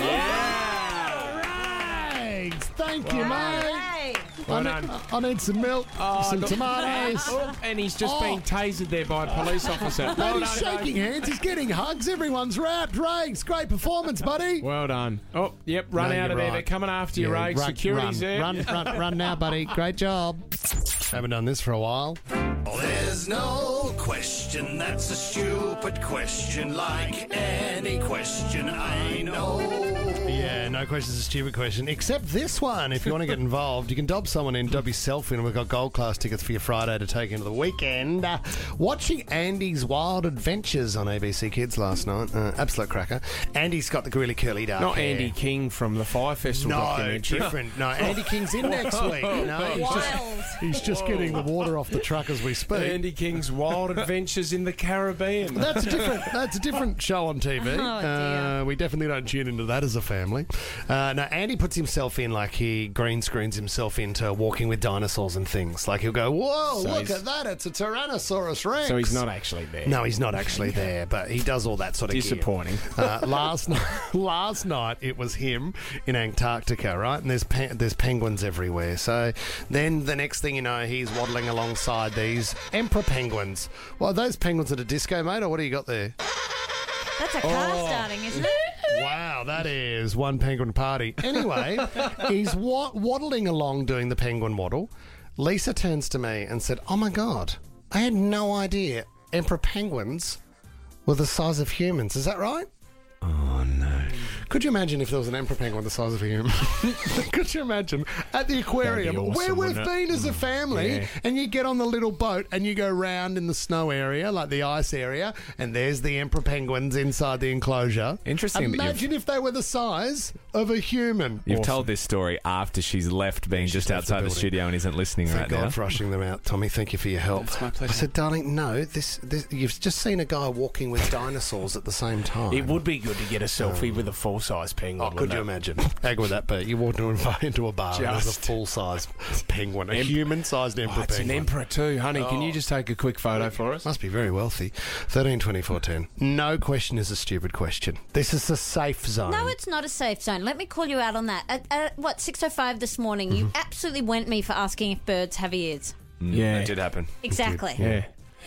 Riggs, thank you, mate. Hey. Well I, done. need, I need some milk, some look. tomatoes. Oh, and he's just Oh. been tasered there by a police officer. Mate, Well he's done, shaking mate. hands. He's getting hugs. Everyone's wrapped. Riggs, great performance, buddy. Well done. Oh, yep, run No, out you're of there. right. They're coming after you, Yeah, Ray. run, Security's run, there. Run, run, run now, buddy. Great job. Haven't done this for a while. There's no question that's a stupid question, like any question I know. Yeah, no question's a stupid question, except this one. If you want to get involved, you can dob someone in, dob yourself in, and we've got gold class tickets for your Friday to take into the weekend. Uh, watching Andy's Wild Adventures on A B C Kids last night. Uh, absolute cracker. Andy's got the really curly dark Not hair. Andy King from the Fire Festival No, documentary. different. No, Andy King's in next week. No, he's just, he's just getting the water off the truck as we speak. Andy King's Wild Adventures in the Caribbean. That's a different. That's a different show on T V. Oh, dear. uh, we definitely don't tune into that as a family. Uh, no, Andy puts himself in like he green screens himself into walking with dinosaurs and things. Like he'll go, "Whoa, So look he's- at that! It's a Tyrannosaurus Rex." So he's not actually there. No, he's not actually there, but he does all that sort of gear. Disappointing. Uh, last night, last night it was him in Antarctica, right? And there's pe- there's penguins everywhere. So then the next thing you know, he's waddling alongside these emperor penguins. Well, are those penguins at a disco, mate, or what do you got there? That's a car Oh. starting, isn't it? Wow, that is one penguin party. Anyway, he's wa- waddling along doing the penguin waddle. Lisa turns to me and said, "Oh my God, I had no idea emperor penguins were the size of humans. Is that right?" Oh, no. Could you imagine if there was an emperor penguin the size of a human? Could you imagine at the aquarium That'd be where awesome, we've wouldn't it? been as a family, Yeah. and you get on the little boat and you go round in the snow area, like the ice area, and there's the emperor penguins inside the enclosure. Interesting that you've- Imagine if they were the size of a human. You've told this story after she's left being She's just left the outside the, building. studio and isn't listening Thank right God now. for rushing them out, Tommy. Thank you for your help. It's my pleasure. I said, darling, no. This, this you've just seen a guy walking with dinosaurs at the same time. It would be good to get a selfie with a full-size penguin. Oh, could you imagine? How good would that be? You walk into a, into a bar and there's a Just- full-size penguin, a Em- human-sized emperor Oh, it's penguin. an emperor too, honey. Can you just take a quick photo for us? Must be very wealthy. thirteen twenty-four ten. No question is a stupid question. This is a safe zone. No, it's not a safe zone. Let me call you out on that. At, at what, six oh five this morning, Mm-hmm. you absolutely went me for asking if birds have ears. Mm, Yeah. That did happen. Exactly. Yeah.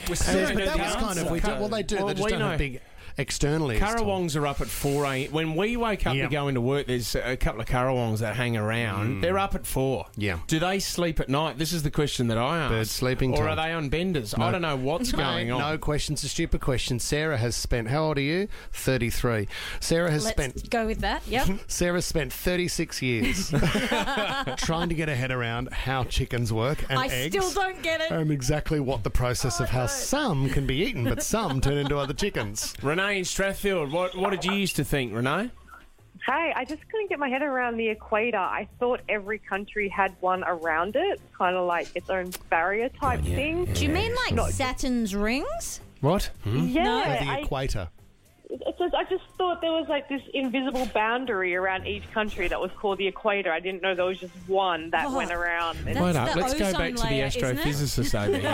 We're Yes, still but know that the was kind of answer. we do, well they do. Well, they just we don't know. have big externally. as Tom. Currawongs are up at four a.m. When we wake up Yeah. to go into work, there's a couple of currawongs that hang around. Mm. They're up at four. Yeah. Do they sleep at night? This is the question that I ask. Bird sleeping Or time. are they on benders? No. I don't know what's going on. No questions, a stupid question. Sarah has spent, how old are you? thirty-three. Sarah has Let's spent go with that. Yep. Sarah spent thirty-six years trying to get her head around how chickens work and I eggs. still don't get it. And exactly what the process of how some can be eaten, but some turn into other chickens. Renee in Strathfield, what, what did you used to think, Renee? Hey, I just couldn't get my head around the equator. I thought every country had one around it, kind of like its own barrier type thing. Do you mean like Saturn's rings? What? Yeah, No. Or the I- equator. It's just, I just thought there was like this invisible boundary around each country that was called the equator. I didn't know there was just one that Oh, went around. That's Wait up, the let's go ozone back to the layer, isn't it? astrophysicist over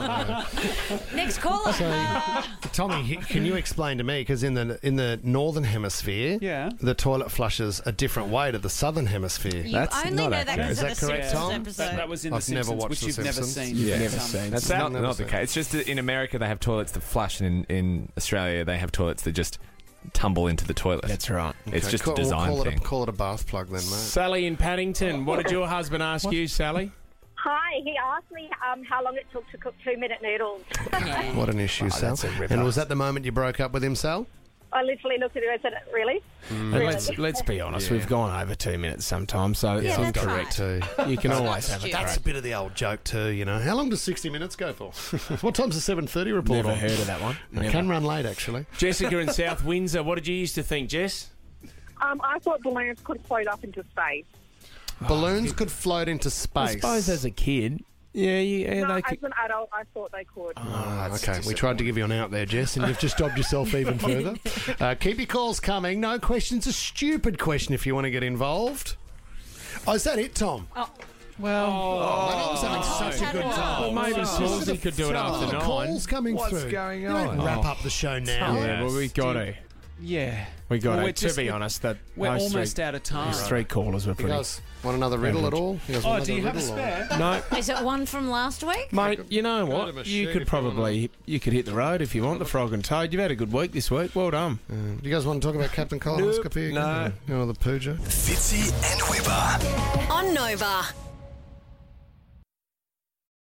here. Next caller. So, Uh, Tommy, he- can you explain to me, because in the in the northern hemisphere, Yeah. the toilet flushes a different way to the southern hemisphere. you only know that because Is of that the correct, Simpsons Tom? episode. That, that was in I've The never Simpsons, watched which The you've never Simpsons. seen. Yeah. Never Tom. seen. That's No, not, never not the seen. case. It's just that in America they have toilets that flush, and in, in Australia they have toilets that just tumble into the toilet. That's right. It's Okay, just call, a design we'll call thing. It a, call it a bath plug then, mate. Sally in Paddington, what did your husband ask you, Sally? Hi, he asked me um, how long it took to cook two-minute noodles. What an issue, Sal. that's a rip And off. was that the moment you broke up with him, Sal? I literally looked at him and said, really? And Really? let's let's be honest, Yeah. we've gone over two minutes sometimes, so Yeah, it's that's incorrect. Too. You can always have a That's a bit of the old joke too, you know. How long does sixty minutes go for? What time's the seven thirty report Never on? heard of that one. It Never. can run late, actually. Jessica in South Windsor, what did you used to think, Jess? Um, I thought balloons could float up into space. Balloons could float into I space. suppose as a kid, yeah, yeah, no, they as could. an adult, I thought they could. Ah, okay, we tried to give you an out there, Jess, and you've just dobbed yourself even further. Uh, keep your calls coming. No questions. A stupid question if you want to get involved. Oh, is that it, Tom? Oh. Well, I was having such a good time. Well, maybe Swansea could do it after The nine. calls coming What's through. going You don't on? wrap up the show now. Yeah, well, we got to. yeah. We got Well, to. we're To just- be honest, that We're those almost three, out of time. those three callers were You pretty. guys want another riddle at all? You guys Oh, want do you another have a riddle, or- spare? No, Is it one from last week? mate. You know Got a what? machine You if could you probably you could hit the road if you want the Frog and Toad. You've had a good week this week. Well done. Uh, do you guys want to talk about Captain Colonoscopy again? No. You know, the Pooja? Fitzy and Whipper. On Nova.